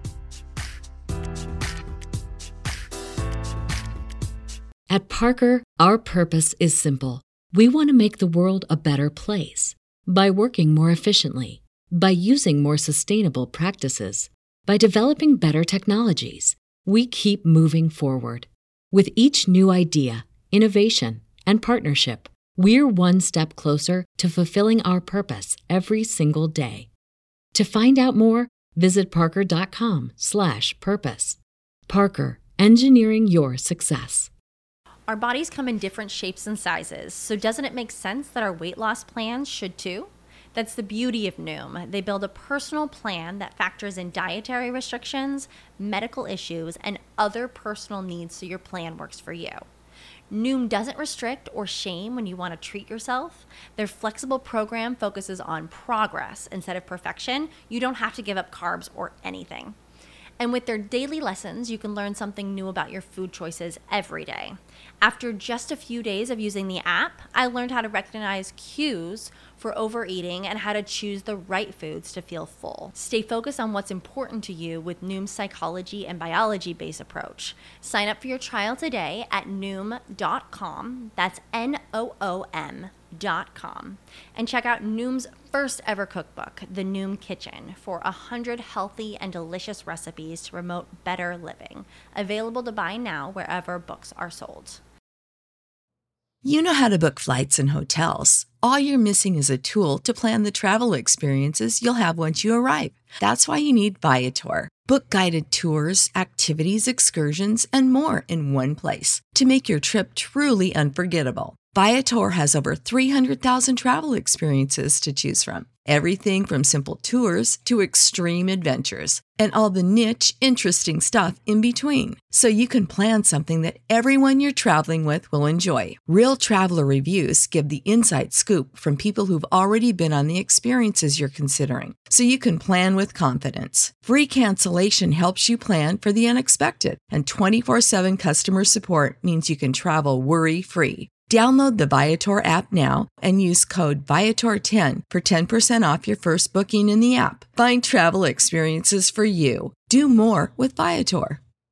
At Parker, our purpose is simple. We want to make the world a better place by working more efficiently, by using more sustainable practices, by developing better technologies. We keep moving forward. With each new idea, innovation, and partnership, we're one step closer to fulfilling our purpose every single day. To find out more, visit parker.com/purpose. Parker, engineering your success. Our bodies come in different shapes and sizes, so doesn't it make sense that our weight loss plans should too? That's the beauty of Noom. They build a personal plan that factors in dietary restrictions, medical issues, and other personal needs so your plan works for you. Noom doesn't restrict or shame when you want to treat yourself. Their flexible program focuses on progress instead of perfection. You don't have to give up carbs or anything. And with their daily lessons, you can learn something new about your food choices every day. After just a few days of using the app, I learned how to recognize cues for overeating and how to choose the right foods to feel full. Stay focused on what's important to you with Noom's psychology and biology-based approach. Sign up for your trial today at Noom.com. That's Noom.com. And check out Noom's first ever cookbook, The Noom Kitchen, for 100 healthy and delicious recipes to promote better living. Available to buy now wherever books are sold. You know how to book flights and hotels. All you're missing is a tool to plan the travel experiences you'll have once you arrive. That's why you need Viator. Book guided tours, activities, excursions, and more in one place to make your trip truly unforgettable. Viator has over 300,000 travel experiences to choose from. Everything from simple tours to extreme adventures and all the niche, interesting stuff in between. So you can plan something that everyone you're traveling with will enjoy. Real traveler reviews give the inside scoop from people who've already been on the experiences you're considering. So you can plan with confidence. Free cancellation helps you plan for the unexpected. And 24/7 customer support means you can travel worry-free. Download the Viator app now and use code Viator10 for 10% off your first booking in the app. Find travel experiences for you. Do more with Viator.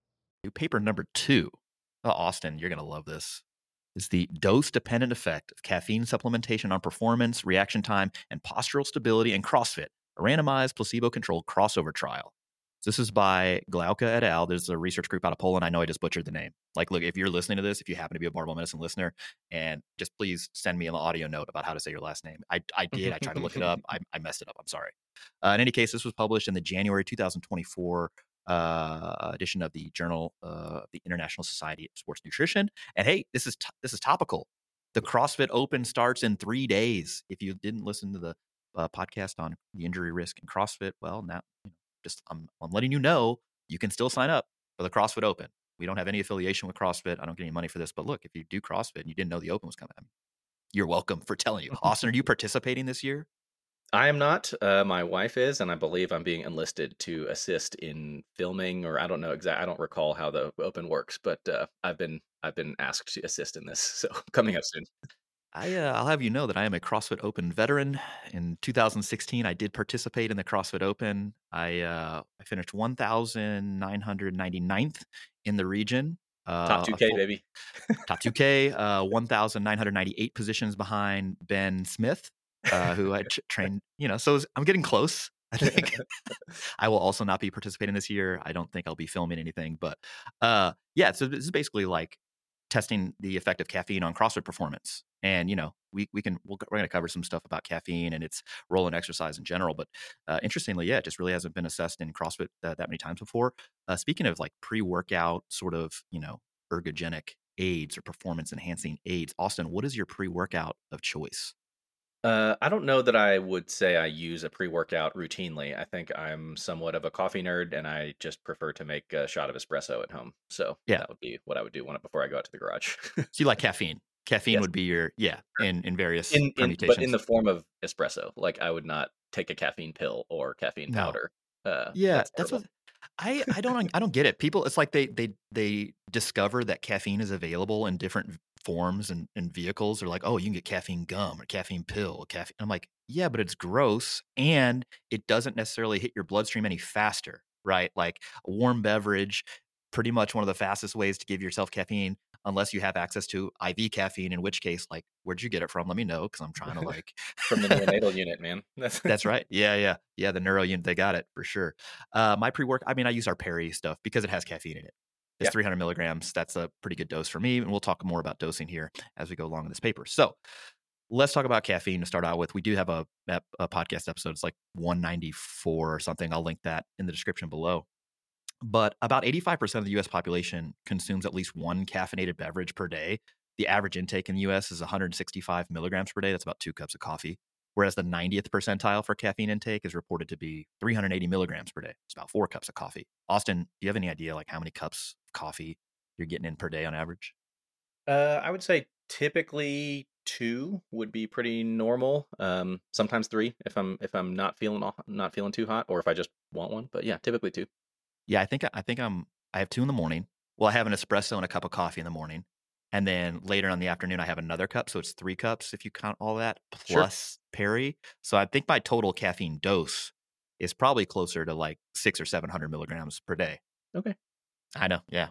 Paper number 2. Oh, Austin, you're going to love this. Is the dose-dependent effect of caffeine supplementation on performance, reaction time, and postural stability in CrossFit, a randomized placebo-controlled crossover trial. So this is by Glauca et al. There's a research group out of Poland. I know I just butchered the name. Like, look, if you're listening to this, if you happen to be a Barbell Medicine listener, and just please send me an audio note about how to say your last name. I did. I tried to look it up. I messed it up. I'm sorry. In any case, this was published in the January 2024 edition of the Journal of the International Society of Sports Nutrition. And hey, this is topical. The CrossFit Open starts in 3 days. If you didn't listen to the podcast on the injury risk in CrossFit, well, now I'm letting you know you can still sign up for the CrossFit Open. We don't have any affiliation with CrossFit. I don't get any money for this. But look, if you do CrossFit and you didn't know the Open was coming, you're welcome for telling you. Austin, are you participating this year? I am not. My wife is, and I believe I'm being enlisted to assist in filming, or I don't know exactly. I don't recall how the Open works, but I've been asked to assist in this. So coming up soon. I'll have you know that I am a CrossFit Open veteran. In 2016, I did participate in the CrossFit Open. I finished 1,999th in the region. Top 2K, baby. Top 2K, 1,998 positions behind Ben Smith, who I trained, so I'm getting close, I think. I will also not be participating this year. I don't think I'll be filming anything, but so this is basically like testing the effect of caffeine on CrossFit performance. And, we're going to cover some stuff about caffeine and its role in exercise in general. But interestingly, it just really hasn't been assessed in CrossFit that many times before. Speaking of like pre-workout sort of, ergogenic aids or performance enhancing aids, Austin, what is your pre-workout of choice? I don't know that I would say I use a pre-workout routinely. I think I'm somewhat of a coffee nerd, and I just prefer to make a shot of espresso at home. So that would be what I would do before I go out to the garage. So you like caffeine? Caffeine Yes. would be your in various permutations. But in the form of espresso. Like I would not take a caffeine pill or caffeine No. powder. That's what I don't get it. People, it's like they discover that caffeine is available in different forms and vehicles. They're like, oh, you can get caffeine gum or caffeine pill, caffeine. I'm like, yeah, but it's gross and it doesn't necessarily hit your bloodstream any faster, right? Like a warm beverage, pretty much one of the fastest ways to give yourself caffeine, unless you have access to IV caffeine, in which case, like, where'd you get it from? Let me know, because I'm trying to like from the neonatal unit, man. That's right. Yeah. The neuro unit, they got it for sure. My pre-work, I use our Perry stuff because it has caffeine in it. It's 300 milligrams. That's a pretty good dose for me. And we'll talk more about dosing here as we go along in this paper. So let's talk about caffeine to start out with. We do have a podcast episode. It's like 194 or something. I'll link that in the description below. But about 85% of the U.S. population consumes at least one caffeinated beverage per day. The average intake in the U.S. is 165 milligrams per day. That's about 2 cups of coffee. Whereas the 90th percentile for caffeine intake is reported to be 380 milligrams per day. It's about 4 cups of coffee. Austin, do you have any idea like how many cups of coffee you're getting in per day on average? I would say typically 2 would be pretty normal. Sometimes 3 if I'm not feeling too hot, or if I just want one. But yeah, typically 2. Yeah, I think I have 2 in the morning. Well, I have an espresso and a cup of coffee in the morning. And then later in the afternoon, I have another cup. So it's 3 cups if you count all that, plus Perry. So I think my total caffeine dose is probably closer to like 600 or 700 milligrams per day. Okay. I know. Yeah.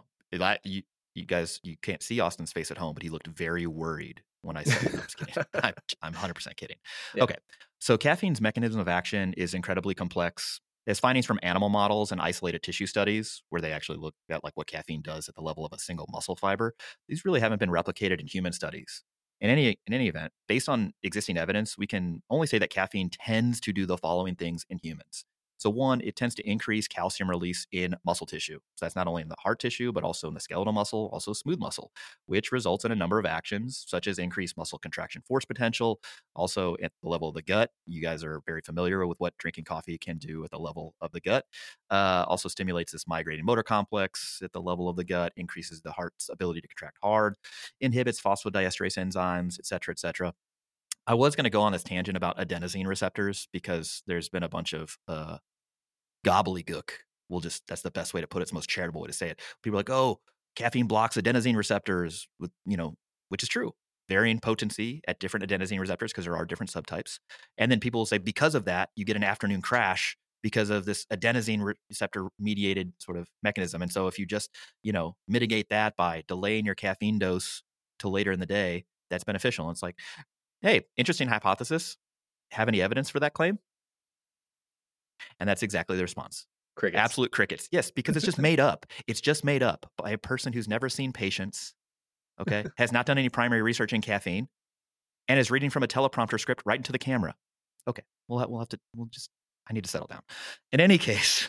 You guys, you can't see Austin's face at home, but he looked very worried when I said that. I'm just kidding. I'm 100% kidding. Yeah. Okay. So caffeine's mechanism of action is incredibly complex. There's findings from animal models and isolated tissue studies where they actually look at like what caffeine does at the level of a single muscle fiber. These really haven't been replicated in human studies. In any event, based on existing evidence, we can only say that caffeine tends to do the following things in humans. So 1, it tends to increase calcium release in muscle tissue. So that's not only in the heart tissue, but also in the skeletal muscle, also smooth muscle, which results in a number of actions, such as increased muscle contraction force potential. Also at the level of the gut, you guys are very familiar with what drinking coffee can do at the level of the gut. Also stimulates this migrating motor complex at the level of the gut, increases the heart's ability to contract hard, inhibits phosphodiesterase enzymes, et cetera, et cetera. I was going to go on this tangent about adenosine receptors because there's been a bunch of gobbledygook. That's the best way to put it. It's the most charitable way to say it. People are like, oh, caffeine blocks adenosine receptors, which is true. Varying potency at different adenosine receptors because there are different subtypes. And then people will say because of that, you get an afternoon crash because of this adenosine receptor mediated sort of mechanism. And so if you just, mitigate that by delaying your caffeine dose to later in the day, that's beneficial. And it's like, hey, interesting hypothesis. Have any evidence for that claim? And that's exactly the response. Crickets. Absolute crickets. Yes, because it's just made up. It's just made up by a person who's never seen patients, okay, has not done any primary research in caffeine, and is reading from a teleprompter script right into the camera. Okay, I need to settle down. In any case,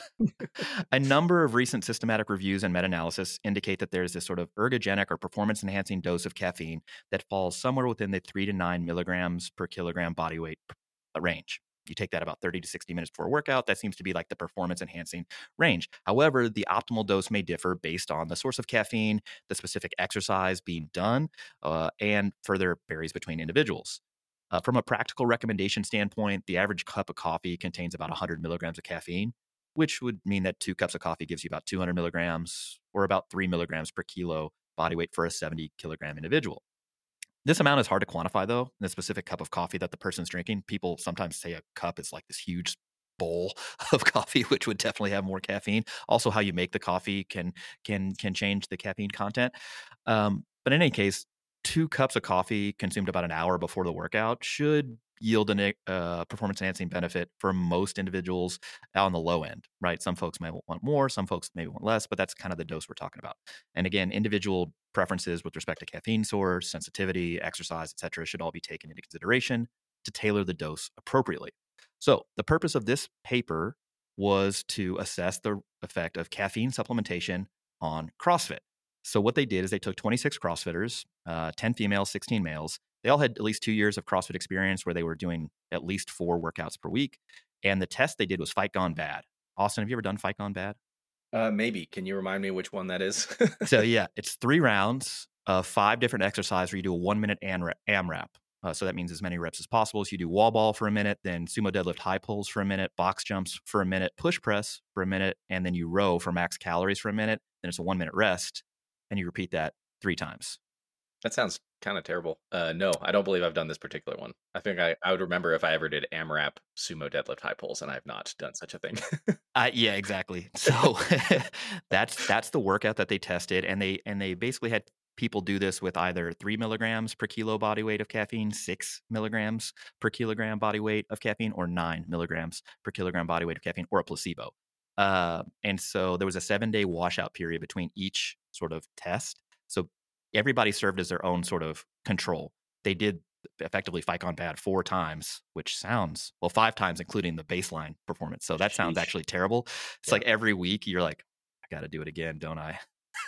a number of recent systematic reviews and meta-analysis indicate that there's this sort of ergogenic or performance-enhancing dose of caffeine that falls somewhere within the 3 to 9 milligrams per kilogram body weight range. You take that about 30 to 60 minutes before a workout. That seems to be like the performance-enhancing range. However, the optimal dose may differ based on the source of caffeine, the specific exercise being done, and further varies between individuals. From a practical recommendation standpoint, the average cup of coffee contains about 100 milligrams of caffeine, which would mean that 2 cups of coffee gives you about 200 milligrams or about 3 milligrams per kilo body weight for a 70 kilogram individual. This amount is hard to quantify, though. The specific cup of coffee that the person's drinking, people sometimes say a cup is like this huge bowl of coffee, which would definitely have more caffeine. Also, how you make the coffee can change the caffeine content. But in any case, 2 cups of coffee consumed about an hour before the workout should yield a performance-enhancing benefit for most individuals on the low end, right? Some folks may want more, some folks maybe want less, but that's kind of the dose we're talking about. And again, individual preferences with respect to caffeine source, sensitivity, exercise, et cetera, should all be taken into consideration to tailor the dose appropriately. So the purpose of this paper was to assess the effect of caffeine supplementation on CrossFit. So what they did is they took 26 CrossFitters, 10 females, 16 males. They all had at least 2 years of CrossFit experience where they were doing at least 4 workouts per week. And the test they did was Fight Gone Bad. Austin, have you ever done Fight Gone Bad? Maybe. Can you remind me which one that is? So yeah, it's 3 rounds of 5 different exercises where you do a 1-minute AMRAP. So that means as many reps as possible. So you do wall ball for a minute, then sumo deadlift high pulls for a minute, box jumps for a minute, push press for a minute, and then you row for max calories for a minute. Then it's a 1-minute rest, and you repeat that 3 times. That sounds kind of terrible. No, I don't believe I've done this particular one. I think I would remember if I ever did AMRAP sumo deadlift high pulls, and I have not done such a thing. Yeah, exactly. So that's the workout that they tested, and they basically had people do this with either 3 milligrams per kilo body weight of caffeine, 6 milligrams per kilogram body weight of caffeine, or 9 milligrams per kilogram body weight of caffeine, or a placebo. And so there was a 7-day washout period between each sort of test. So everybody served as their own sort of control. They did effectively Fight Gone Bad 4 times, which sounds, 5 times, including the baseline performance. So that sounds actually terrible. It's like every week you're like, I got to do it again, don't I?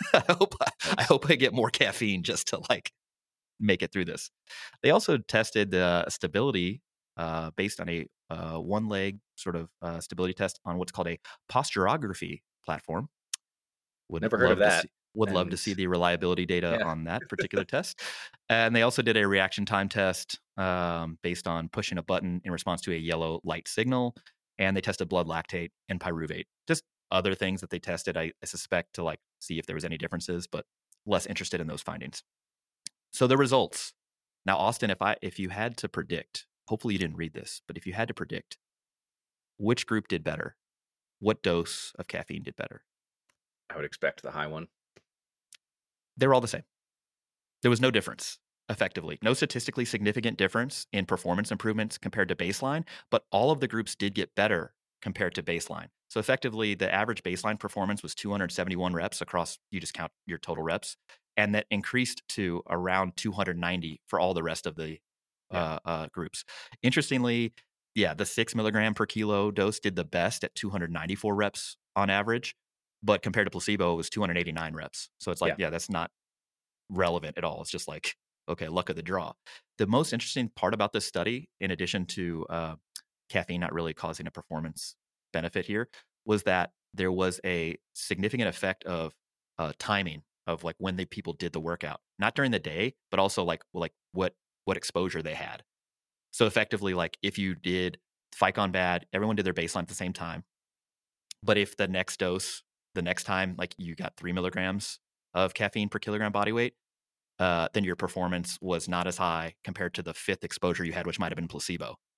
I hope I get more caffeine just to like make it through this. They also tested the stability based on a 1-leg sort of stability test on what's called a posturography platform. Never heard of that. Would love to see the reliability data on that particular test. And they also did a reaction time test based on pushing a button in response to a yellow light signal. And they tested blood lactate and pyruvate. Just other things that they tested, I suspect, to like see if there was any differences, but less interested in those findings. So the results. Now, Austin, if you had to predict, hopefully you didn't read this, but if you had to predict which group did better, what dose of caffeine did better? I would expect the high one. They're all the same. There was no difference, effectively. No statistically significant difference in performance improvements compared to baseline, but all of the groups did get better compared to baseline. So effectively, the average baseline performance was 271 reps across, you just count your total reps, and that increased to around 290 for all the rest of the groups. Interestingly, the 6 milligram per kilo dose did the best at 294 reps on average, but compared to placebo, it was 289 reps. So it's like, that's not relevant at all. It's just like, okay, luck of the draw. The most interesting part about this study, in addition to caffeine not really causing a performance benefit here, was that there was a significant effect of timing of like when the people did the workout, not during the day, but also like what exposure they had. So effectively, like if you did Fight Gone Bad, everyone did their baseline at the same time. But if the next dose, the next time, like you got 3 milligrams of caffeine per kilogram body weight, then your performance was not as high compared to the 5th exposure you had, which might have been placebo.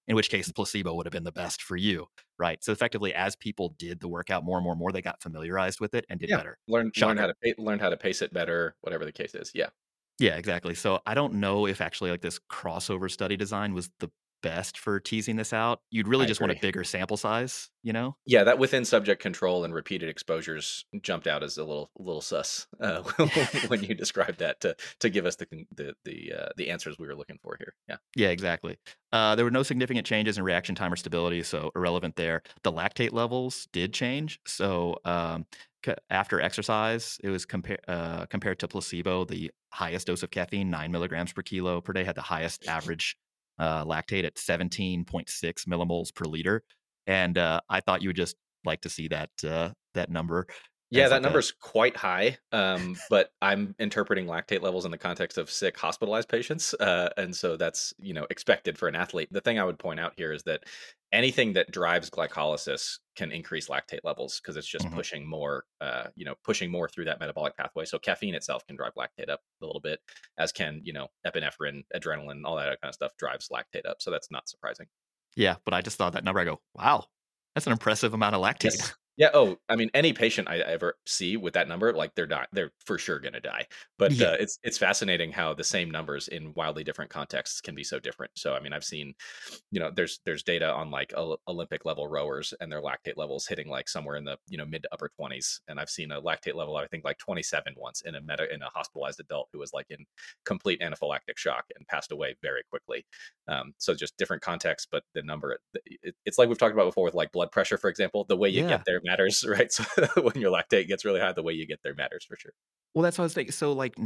in which case placebo would have been the best for you, right? So effectively, as people did the workout more and more, they got familiarized with it and did Yeah. better. Learn how Shocker. to learn how to pace it better, whatever the case is. Yeah. Yeah, exactly. So I don't know if actually like this crossover study design was the best for teasing this out. You'd really I just want a agree. bigger sample size, you know? Yeah, that within subject control and repeated exposures jumped out as a little sus when you described that to give us the answers we were looking for here. Yeah. Yeah, exactly. There were no significant changes in reaction time or stability, so irrelevant there. The lactate levels did change. So after exercise, it was compared to placebo, the highest dose of caffeine, 9 milligrams per kilo per day, had the highest average lactate at 17.6 millimoles per liter. And I thought you would just like to see that number Yeah, as that like a number's quite high, but I'm interpreting lactate levels in the context of sick, hospitalized patients, and so that's expected for an athlete. The thing I would point out here is that anything that drives glycolysis can increase lactate levels because it's just Mhm. pushing more through that metabolic pathway. So caffeine itself can drive lactate up a little bit, as can epinephrine, adrenaline, all that kind of stuff drives lactate up. So that's not surprising. Yeah, but I just thought that number. I go, wow, that's an impressive amount of lactate. Yes. Yeah. Oh, I mean, any patient I ever see with that number, like they're for sure going to die. But Yeah. it's fascinating how the same numbers in wildly different contexts can be so different. So, I mean, I've seen, there's data on like Olympic level rowers and their lactate levels hitting like somewhere in the mid to upper 20s, and I've seen a lactate level I think like 27 once in a hospitalized adult who was like in complete anaphylactic shock and passed away very quickly. So just different contexts, but the number, it's like we've talked about before with like blood pressure, for example, the way you Yeah. get there matters, right? So when your lactate gets really high, the way you get there matters for sure. Well, that's what I was thinking. So, like,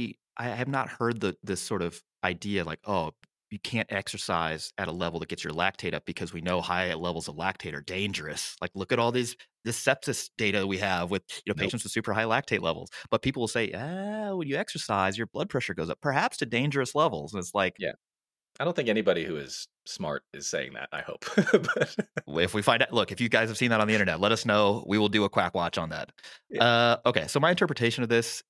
I have not heard this sort of idea, like, oh, you can't exercise at a level that gets your lactate up because we know high levels of lactate are dangerous. Like, look at all this sepsis data we have with Nope. patients with super high lactate levels. But people will say, when you exercise, your blood pressure goes up, perhaps to dangerous levels. And it's like, Yeah. I don't think anybody who is smart is saying that, I hope. But if we find out, look, if you guys have seen that on the internet, let us know. We will do a quack watch on that. yeah. Okay, so my interpretation of this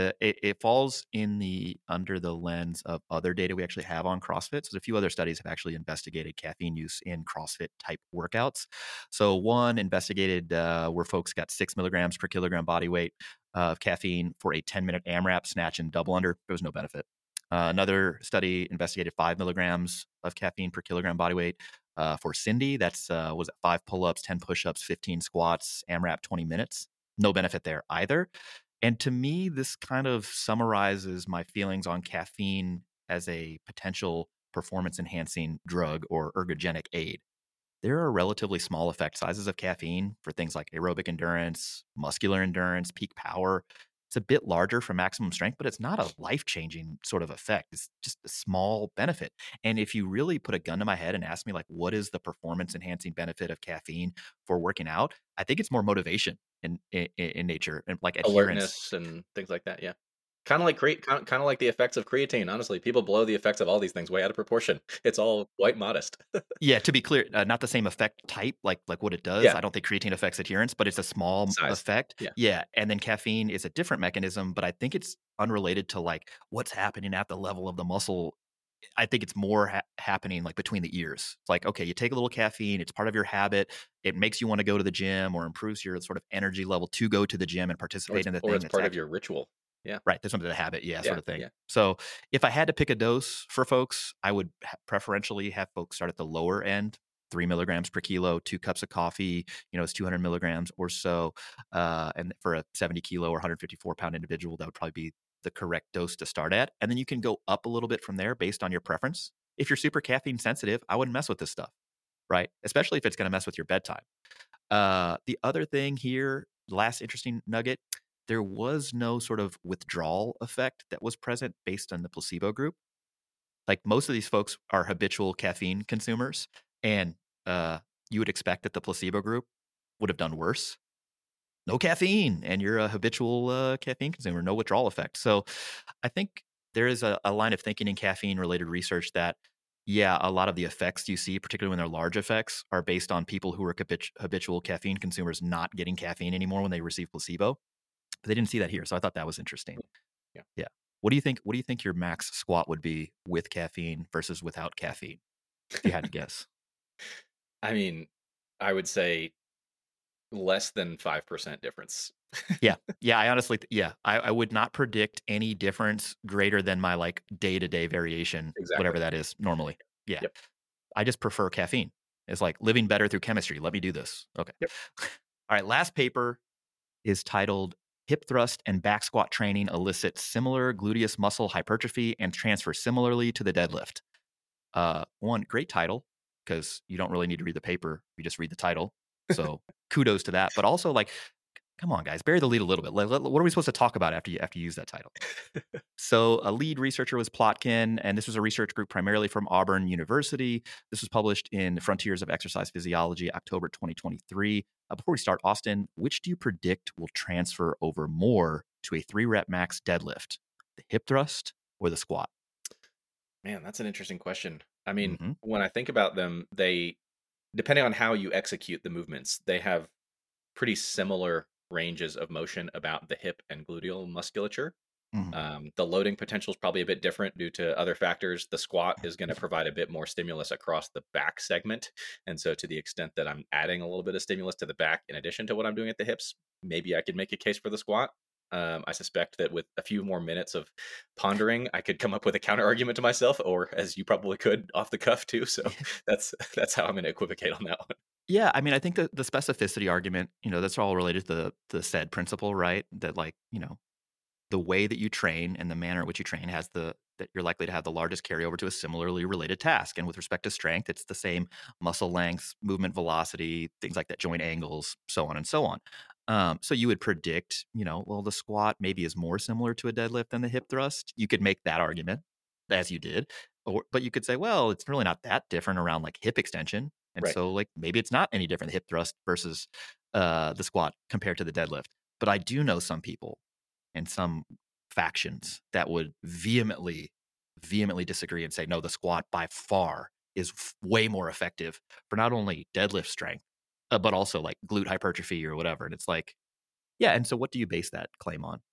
it falls under the lens of other data we actually have on CrossFit. So a few other studies have actually investigated caffeine use in CrossFit type workouts. So one investigated where folks got 6 milligrams per kilogram body weight of caffeine for a 10-minute AMRAP snatch and double under. There was no benefit. Another study investigated 5 milligrams of caffeine per kilogram body weight for Cindy. That's was it 5 pull-ups, 10 push-ups, 15 squats, AMRAP 20 minutes. No benefit there either. And to me, this kind of summarizes my feelings on caffeine as a potential performance enhancing drug or ergogenic aid. There are relatively small effect sizes of caffeine for things like aerobic endurance, muscular endurance, peak power. It's a bit larger for maximum strength, but it's not a life changing sort of effect. It's just a small benefit. And if you really put a gun to my head and ask me, like, what is the performance enhancing benefit of caffeine for working out? I think it's more motivation in nature and like adherence. Alertness and things like that. Yeah. Kind of like kind of like the effects of creatine. Honestly, people blow the effects of all these things way out of proportion. It's all quite modest. Yeah, to be clear, not the same effect type, like what it does. Yeah. I don't think creatine affects adherence, but it's a small Size. effect. Yeah. Yeah, and then caffeine is a different mechanism, but I think it's unrelated to like what's happening at the level of the muscle. I think it's more happening like between the ears. It's like, okay, you take a little caffeine, it's part of your habit. It makes you want to go to the gym or improves your sort of energy level to go to the gym and participate in the Or thing it's that's part of actually your ritual. Yeah. right. That's under the habit, yeah, sort Yeah. of thing. Yeah. So if I had to pick a dose for folks, I would preferentially have folks start at the lower end, 3 milligrams per kilo, 2 cups of coffee, it's 200 milligrams or so. And for a 70 kilo or 154-pound individual, that would probably be the correct dose to start at. And then you can go up a little bit from there based on your preference. If you're super caffeine sensitive, I wouldn't mess with this stuff, right? Especially if it's going to mess with your bedtime. The other thing here, last interesting nugget, there was no sort of withdrawal effect that was present based on the placebo group. Like most of these folks are habitual caffeine consumers, and you would expect that the placebo group would have done worse. No caffeine, and you're a habitual caffeine consumer, no withdrawal effect. So I think there is a line of thinking in caffeine-related research that, yeah, a lot of the effects you see, particularly when they're large effects, are based on people who are habitual caffeine consumers not getting caffeine anymore when they receive placebo. But they didn't see that here, so I thought that was interesting. Yeah. Yeah. What do you think? What do you think your max squat would be with caffeine versus without caffeine? If you had to guess. I mean, I would say less than 5% difference. Yeah. I honestly, I would not predict any difference greater than my like day-to-day variation, Exactly. whatever that is normally. Yeah. Yep. I just prefer caffeine. It's like living better through chemistry. Let me do this. Okay. Yep. All right. Last paper is titled Hip Thrust and Back Squat Training Elicit Similar Gluteus Muscle Hypertrophy and Transfer Similarly to the Deadlift. One, great title, because you don't really need to read the paper. You just read the title. So kudos to that. But also, like, come on, guys, bury the lead a little bit. What are we supposed to talk about after you use that title? So a lead researcher was Plotkin, and this was a research group primarily from Auburn University. This was published in Frontiers of Exercise Physiology, October 2023. Before we start, Austin, which do you predict will transfer over more to a 3-rep max deadlift, the hip thrust or the squat? Man, that's an interesting question. I mean, Mhm. when I think about them, they, depending on how you execute the movements, they have pretty similar ranges of motion about the hip and gluteal musculature. Mhm. The loading potential is probably a bit different due to other factors. The squat is going to provide a bit more stimulus across the back segment. And so, to the extent that I'm adding a little bit of stimulus to the back in addition to what I'm doing at the hips, maybe I could make a case for the squat. I suspect that with a few more minutes of pondering, I could come up with a counter argument to myself, or as you probably could off the cuff too. So that's how I'm going to equivocate on that one. Yeah, I mean, I think the specificity argument, that's all related to the said principle, right? That like, the way that you train and the manner in which you train that you're likely to have the largest carryover to a similarly related task. And with respect to strength, it's the same muscle lengths, movement velocity, things like that, joint angles, so on and so on. So you would predict, well, the squat maybe is more similar to a deadlift than the hip thrust. You could make that argument, as you did, but you could say, well, it's really not that different around like hip extension, and Right. so like maybe it's not any different the hip thrust versus the squat compared to the deadlift. But I do know some people and some factions that would vehemently disagree and say, no, the squat by far is way more effective for not only deadlift strength, but also like glute hypertrophy or whatever. And it's like, yeah. And so what do you base that claim on?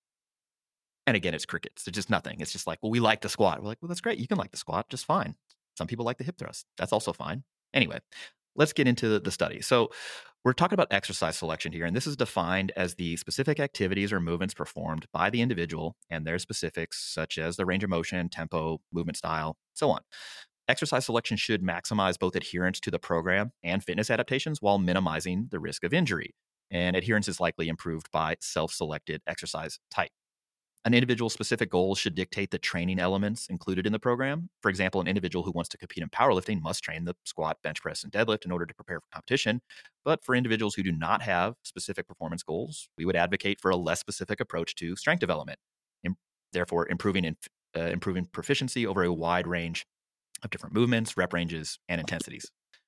And again, it's crickets. It's just nothing. It's just like, well, we like the squat. We're like, well, that's great. You can like the squat just fine. Some people like the hip thrust. That's also fine. Anyway, let's get into the study. So we're talking about exercise selection here, and this is defined as the specific activities or movements performed by the individual and their specifics, such as the range of motion, tempo, movement style, so on. Exercise selection should maximize both adherence to the program and fitness adaptations while minimizing the risk of injury. And adherence is likely improved by self-selected exercise type. An individual's specific goals should dictate the training elements included in the program. For example, an individual who wants to compete in powerlifting must train the squat, bench press, and deadlift in order to prepare for competition. But for individuals who do not have specific performance goals, we would advocate for a less specific approach to strength development, therefore improving proficiency over a wide range of different movements, rep ranges, and intensities.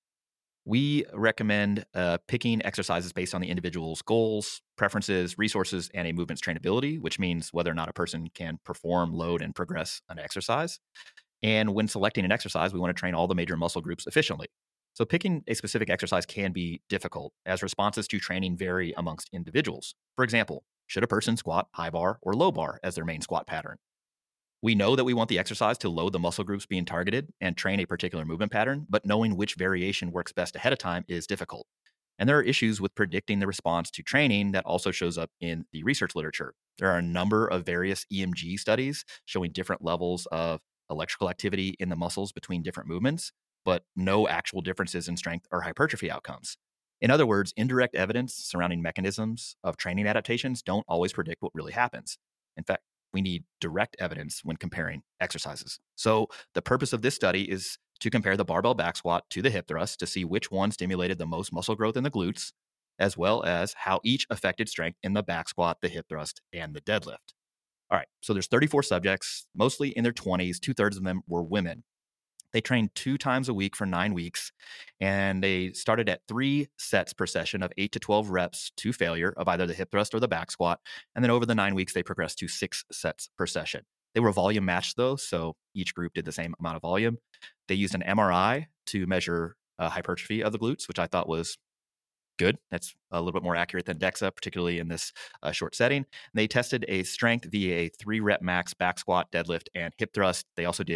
We recommend picking exercises based on the individual's goals, preferences, resources, and a movement's trainability, which means whether or not a person can perform, load, and progress an exercise. And when selecting an exercise, we want to train all the major muscle groups efficiently. So picking a specific exercise can be difficult as responses to training vary amongst individuals. For example, should a person squat high bar or low bar as their main squat pattern? We know that we want the exercise to load the muscle groups being targeted and train a particular movement pattern, but knowing which variation works best ahead of time is difficult. And there are issues with predicting the response to training that also shows up in the research literature. There are a number of various EMG studies showing different levels of electrical activity in the muscles between different movements, but no actual differences in strength or hypertrophy outcomes. In other words, indirect evidence surrounding mechanisms of training adaptations don't always predict what really happens. In fact, we need direct evidence when comparing exercises. So the purpose of this study is to compare the barbell back squat to the hip thrust to see which one stimulated the most muscle growth in the glutes, as well as how each affected strength in the back squat, the hip thrust, and the deadlift. All right, so there's 34 subjects, mostly in their 20s. 2/3 of them were women. They trained 2 times a week for 9 weeks, and they started at 3 sets per session of 8 to 12 reps to failure of either the hip thrust or the back squat. And then over the 9 weeks, they progressed to 6 sets per session. They were volume matched, though, so each group did the same amount of volume. They used an MRI to measure hypertrophy of the glutes, which I thought was good. That's a little bit more accurate than DEXA, particularly in this short setting. And they tested a strength via a 3-rep max back squat, deadlift, and hip thrust. They also did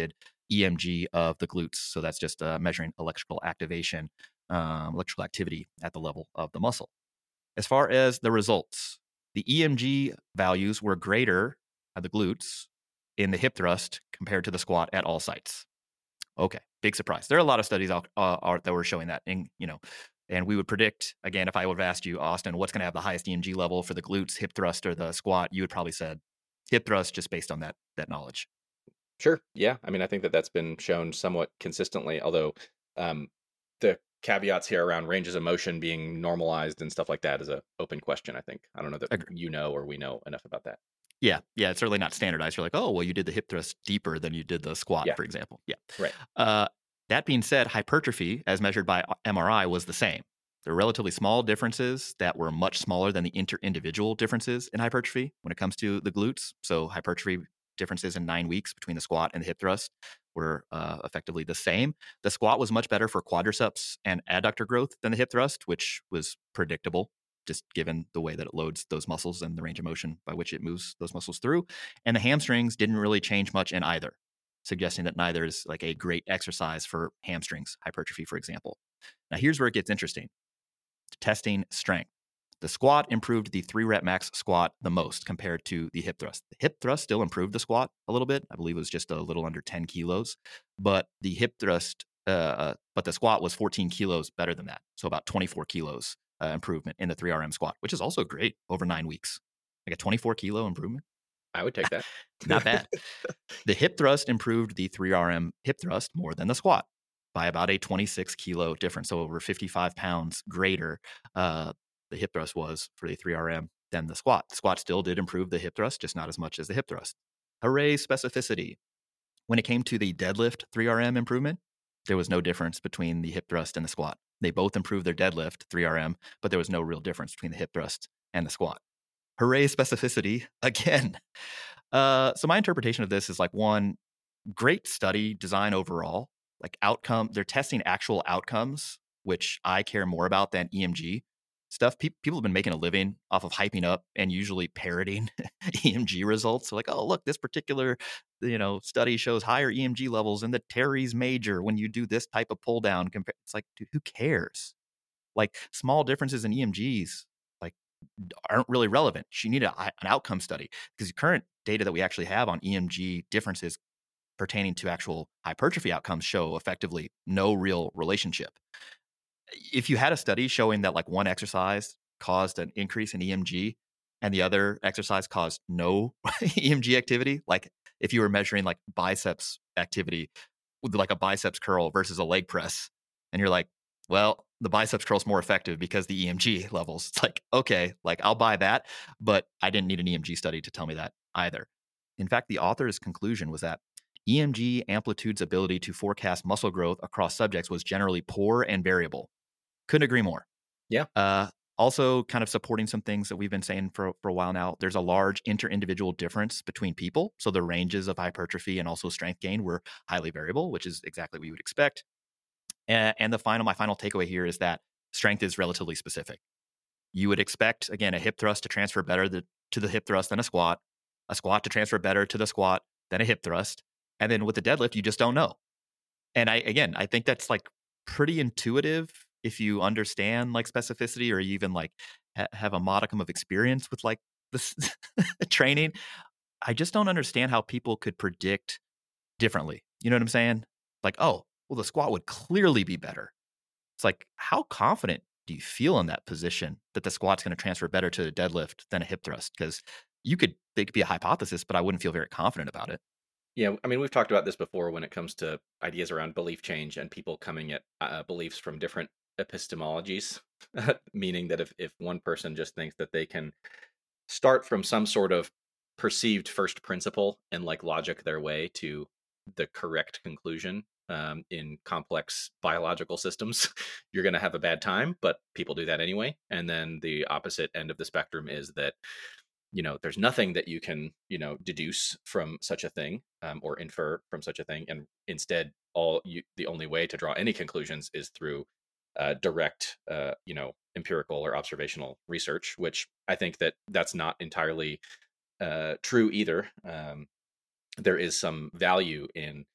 EMG of the glutes. So that's just measuring electrical activation, electrical activity at the level of the muscle. As far as the results, the EMG values were greater at the glutes in the hip thrust compared to the squat at all sites. Okay, big surprise. There are a lot of studies out that were showing that, and and we would predict, again, if I would have asked you, Austin, what's going to have the highest EMG level for the glutes, hip thrust, or the squat, you would probably said hip thrust, just based on that knowledge. Sure. Yeah. I mean, I think that that's been shown somewhat consistently, although the caveats here around ranges of motion being normalized and stuff like that is an open question, I think. I don't know that or we know enough about that. Yeah. It's certainly not standardized. You're like, oh, well, you did the hip thrust deeper than you did the squat, Yeah. for example. Yeah. Right. That being said, hypertrophy, as measured by MRI, was the same. There were relatively small differences that were much smaller than the inter-individual differences in hypertrophy when it comes to the glutes. So hypertrophy differences in 9 weeks between the squat and the hip thrust were effectively the same. The squat was much better for quadriceps and adductor growth than the hip thrust, which was predictable, just given the way that it loads those muscles and the range of motion by which it moves those muscles through. And the hamstrings didn't really change much in either, suggesting that neither is like a great exercise for hamstrings hypertrophy, for example. Now, here's where it gets interesting. Testing strength. The squat improved the 3-rep max squat the most compared to the hip thrust. The hip thrust still improved the squat a little bit. I believe it was just a little under 10 kilos, but the hip thrust, but the squat was 14 kilos better than that. So about 24 kilos improvement in the 3RM squat, which is also great over 9 weeks. Like a 24 kilo improvement. I would take that. Not bad. The hip thrust improved the 3RM hip thrust more than the squat by about a 26 kilo difference. So over 55 pounds greater the hip thrust was for the 3RM than the squat. The squat still did improve the hip thrust, just not as much as the hip thrust. Hooray, specificity. When it came to the deadlift 3RM improvement, there was no difference between the hip thrust and the squat. They both improved their deadlift 3RM, but there was no real difference between the hip thrust and the squat. Hooray, specificity again. So my interpretation of this is like, one, great study design overall, like outcome. They're testing actual outcomes, which I care more about than EMG stuff. People have been making a living off of hyping up and usually parroting EMG results. So like, oh, look, this particular study shows higher EMG levels in the teres major when you do this type of pull down. It's like, dude, who cares? Like, small differences in EMGs like aren't really relevant. You need an outcome study, because the current data that we actually have on EMG differences pertaining to actual hypertrophy outcomes show effectively no real relationship. If you had a study showing that like one exercise caused an increase in EMG and the other exercise caused no EMG activity, like if you were measuring like biceps activity with like a biceps curl versus a leg press, and you're like, well, the biceps curl is more effective because the EMG levels. It's like, okay, like I'll buy that, but I didn't need an EMG study to tell me that either. In fact, the author's conclusion was that EMG amplitude's ability to forecast muscle growth across subjects was generally poor and variable. Couldn't agree more. Yeah. Also, kind of supporting some things that we've been saying for a while now, there's a large inter-individual difference between people. So the ranges of hypertrophy and also strength gain were highly variable, which is exactly what you would expect. And my final takeaway here is that strength is relatively specific. You would expect, again, a hip thrust to transfer better to the hip thrust than a squat to transfer better to the squat than a hip thrust. And then with the deadlift, you just don't know. And I think that's like pretty intuitive if you understand like specificity, or you even like have a modicum of experience with like this training. I just don't understand how people could predict differently. You know what I'm saying? Like, oh, well, the squat would clearly be better. It's like, how confident do you feel in that position that the squat's going to transfer better to the deadlift than a hip thrust? Because they could be a hypothesis, but I wouldn't feel very confident about it. Yeah, I mean, we've talked about this before when it comes to ideas around belief change and people coming at beliefs from different epistemologies, meaning that if one person just thinks that they can start from some sort of perceived first principle and like logic their way to the correct conclusion in complex biological systems, you're going to have a bad time, but people do that anyway. And then the opposite end of the spectrum is that there's nothing that you can, deduce from such a thing or infer from such a thing. And instead, the only way to draw any conclusions is through direct, empirical or observational research, which I think that's not entirely true either. There is some value in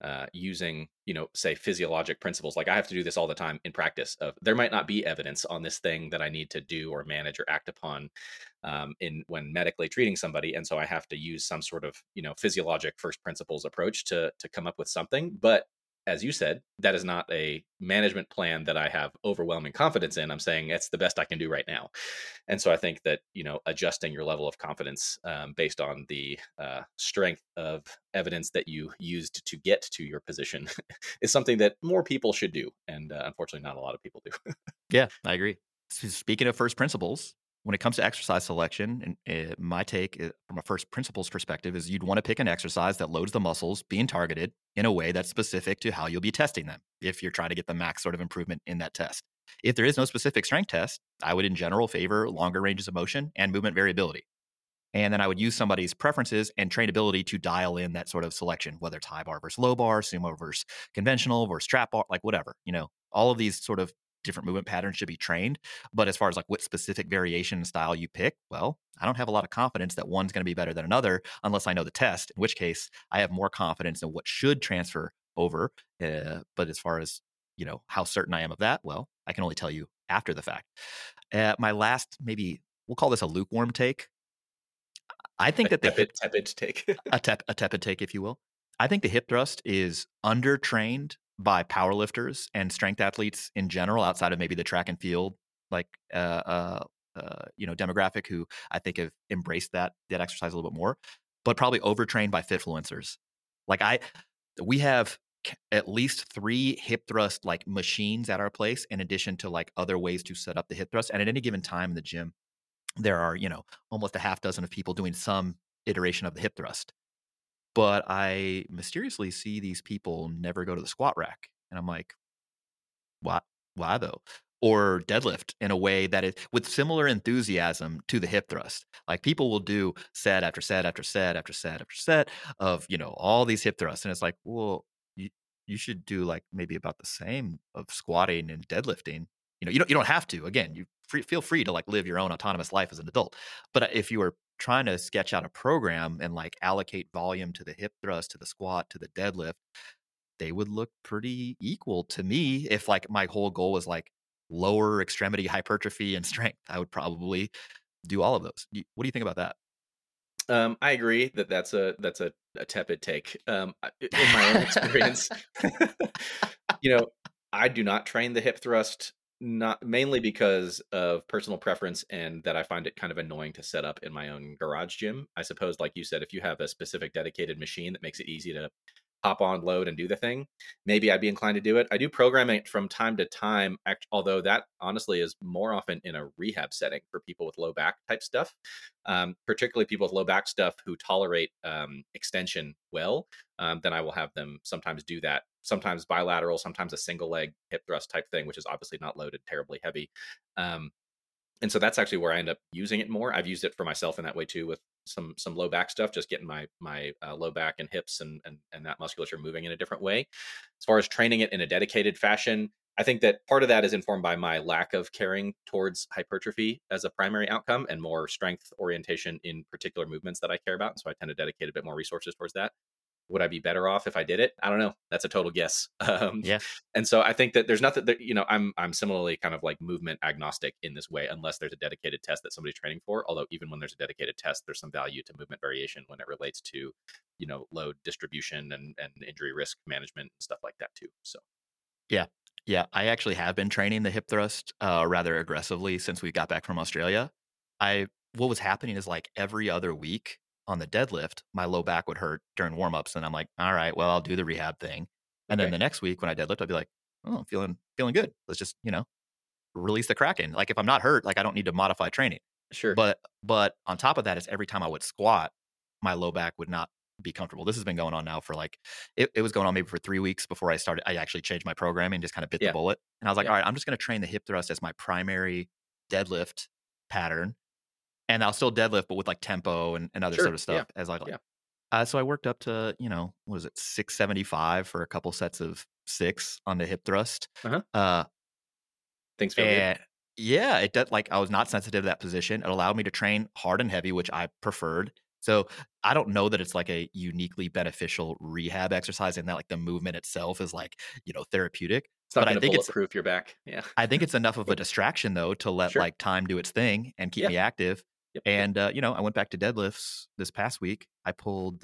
using, say physiologic principles. Like I have to do this all the time in practice of there might not be evidence on this thing that I need to do or manage or act upon in when medically treating somebody. And so I have to use some sort of, physiologic first principles approach to come up with something. But as you said, that is not a management plan that I have overwhelming confidence in. I'm saying it's the best I can do right now. And so I think that, adjusting your level of confidence based on the strength of evidence that you used to get to your position is something that more people should do. And unfortunately, not a lot of people do. Yeah, I agree. Speaking of first principles, when it comes to exercise selection, and my take from a first principles perspective is you'd want to pick an exercise that loads the muscles being targeted in a way that's specific to how you'll be testing them if you're trying to get the max sort of improvement in that test. If there is no specific strength test, I would in general favor longer ranges of motion and movement variability. And then I would use somebody's preferences and trainability to dial in that sort of selection, whether it's high bar versus low bar, sumo versus conventional versus trap bar, like whatever, all of these sort of different movement patterns should be trained. But as far as like what specific variation and style you pick, well, I don't have a lot of confidence that one's going to be better than another unless I know the test, in which case I have more confidence in what should transfer over. But as far as, how certain I am of that, well, I can only tell you after the fact. My last, maybe we'll call this a lukewarm take. I think that tepid take, a tepid take, if you will. I think the hip thrust is undertrained by powerlifters and strength athletes in general, outside of maybe the track and field, like demographic, who I think have embraced that exercise a little bit more, but probably overtrained by fitfluencers. Like we have at least 3 hip thrust like machines at our place, in addition to like other ways to set up the hip thrust. And at any given time in the gym, there are, almost a half dozen of people doing some iteration of the hip thrust. But I mysteriously see these people never go to the squat rack. And I'm like, why though? Or deadlift in a way that is with similar enthusiasm to the hip thrust. Like people will do set after set after set after set after set of, all these hip thrusts. And it's like, well, you should do like maybe about the same of squatting and deadlifting. You don't have to. Again, you feel free to like live your own autonomous life as an adult. But if you were trying to sketch out a program and like allocate volume to the hip thrust, to the squat, to the deadlift, they would look pretty equal to me. If like my whole goal was like lower extremity hypertrophy and strength, I would probably do all of those. What do you think about that? I agree that that's a tepid take. In my own experience, I do not train the hip thrust, not mainly because of personal preference and that I find it kind of annoying to set up in my own garage gym. I suppose, like you said, if you have a specific dedicated machine that makes it easy to hop on, load, and do the thing, maybe I'd be inclined to do it. I do program it from time to time, although that honestly is more often in a rehab setting for people with low back type stuff, particularly people with low back stuff who tolerate extension well. Then I will have them sometimes do that, sometimes bilateral, sometimes a single leg hip thrust type thing, which is obviously not loaded terribly heavy. And so that's actually where I end up using it more. I've used it for myself in that way too, with some low back stuff, just getting my low back and hips and that musculature moving in a different way. As far as training it in a dedicated fashion, I think that part of that is informed by my lack of caring towards hypertrophy as a primary outcome and more strength orientation in particular movements that I care about. And so I tend to dedicate a bit more resources towards that. Would I be better off if I did it? I don't know. That's a total guess. Yeah. And so I think that there's nothing that, I'm similarly kind of like movement agnostic in this way, unless there's a dedicated test that somebody's training for. Although even when there's a dedicated test, there's some value to movement variation when it relates to, load distribution and injury risk management and stuff like that too. So. Yeah. Yeah. I actually have been training the hip thrust rather aggressively since we got back from Australia. What was happening is like every other week on the deadlift, my low back would hurt during warm-ups. And I'm like, all right, well, I'll do the rehab thing. And then the next week when I deadlift, I'd be like, oh, I'm feeling good. Let's just, release the Kraken. Like if I'm not hurt, like I don't need to modify training. Sure. But on top of that is every time I would squat, my low back would not be comfortable. This has been going on now for like, it was going on maybe for 3 weeks before I actually changed my programming, just kind of bit the bullet. And I was like, all right, I'm just going to train the hip thrust as my primary deadlift pattern. And I'll still deadlift, but with like tempo and other sort of stuff as like. So I worked up to, 675 for a couple sets of 6 on the hip thrust. Things feel good. Yeah, it did. Like I was not sensitive to that position. It allowed me to train hard and heavy, which I preferred. So I don't know that it's like a uniquely beneficial rehab exercise and that like the movement itself is like, therapeutic. It's not But I going to think it's bulletproof your back. Yeah. I think it's enough of a distraction though to let Sure. like time do its thing and keep Yeah. me active. Yep. And I went back to deadlifts this past week. I pulled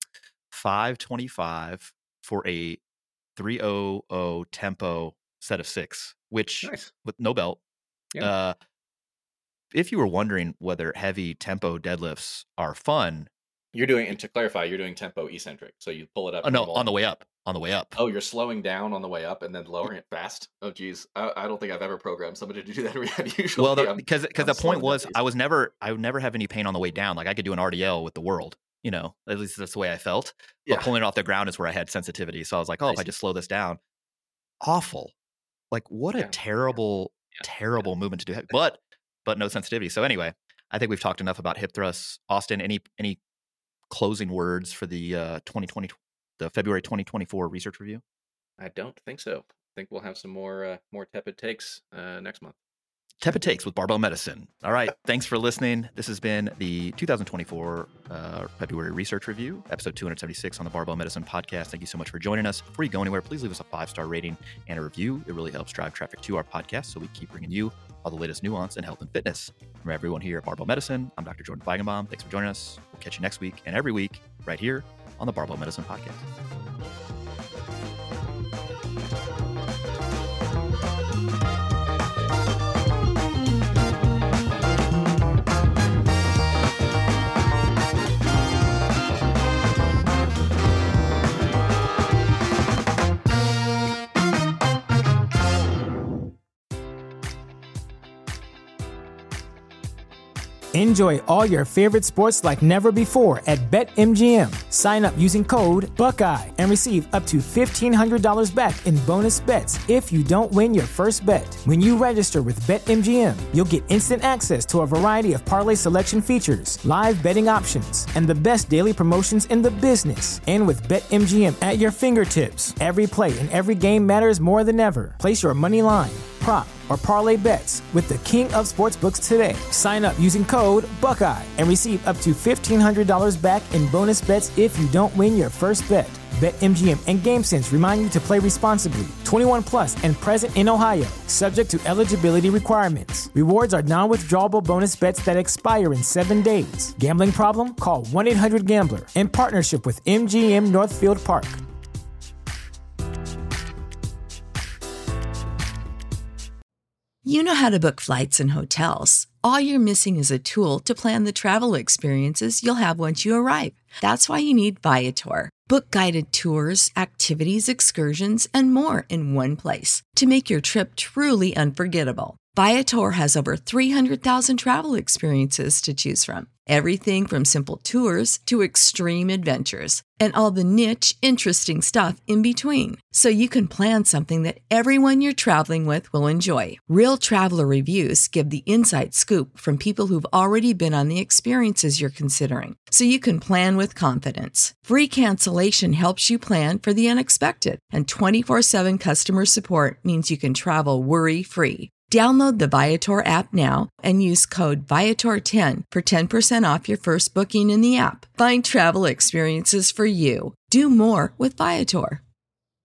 525 for a 300 tempo set of 6, which Nice. with no belt. Yeah. If you were wondering whether heavy tempo deadlifts are fun, And to clarify, you're doing tempo eccentric. So you pull it up. no, normal. on the way up. Oh, you're slowing down on the way up and then lowering it fast. Oh, geez. I don't think I've ever programmed somebody to do that in rehab. Usually, Well, because the point slowing was down I would never have any pain on the way down. Like I could do an RDL with the world, at least that's the way I felt. Yeah. But pulling it off the ground is where I had sensitivity. So I was like, if I just slow this down, awful. Like what a terrible movement to do. But no sensitivity. So anyway, I think we've talked enough about hip thrusts. Austin, any closing words for the February 2024 research review? I don't think so. I think we'll have some more tepid takes next month. Tepid Takes with Barbell Medicine. All right. Thanks for listening. This has been the 2024 February Research Review, episode 276 on the Barbell Medicine podcast. Thank you so much for joining us. Before you go anywhere, please leave us a 5-star rating and a review. It really helps drive traffic to our podcast so we keep bringing you all the latest nuance in health and fitness. From everyone here at Barbell Medicine, I'm Dr. Jordan Feigenbaum. Thanks for joining us. We'll catch you next week and every week right here on the Barbell Medicine podcast. Enjoy all your favorite sports like never before at BetMGM. Sign up using code Buckeye and receive up to $1,500 back in bonus bets if you don't win your first bet. When you register with BetMGM, you'll get instant access to a variety of parlay selection features, live betting options, and the best daily promotions in the business. And with BetMGM at your fingertips, every play and every game matters more than ever. Place your money line, prop, or parlay bets with the king of sportsbooks today. Sign up using code Buckeye and receive up to $1,500 back in bonus bets if you don't win your first bet. BetMGM and GameSense remind you to play responsibly. 21 plus and present in Ohio, subject to eligibility requirements. Rewards are non-withdrawable bonus bets that expire in 7 days. Gambling problem? Call 1-800-GAMBLER in partnership with MGM Northfield Park. You know how to book flights and hotels. All you're missing is a tool to plan the travel experiences you'll have once you arrive. That's why you need Viator. Book guided tours, activities, excursions, and more in one place to make your trip truly unforgettable. Viator has over 300,000 travel experiences to choose from. Everything from simple tours to extreme adventures and all the niche, interesting stuff in between. So you can plan something that everyone you're traveling with will enjoy. Real traveler reviews give the inside scoop from people who've already been on the experiences you're considering. So you can plan with confidence. Free cancellation helps you plan for the unexpected. And 24/7 customer support means you can travel worry-free. Download the Viator app now and use code Viator10 for 10% off your first booking in the app. Find travel experiences for you. Do more with Viator.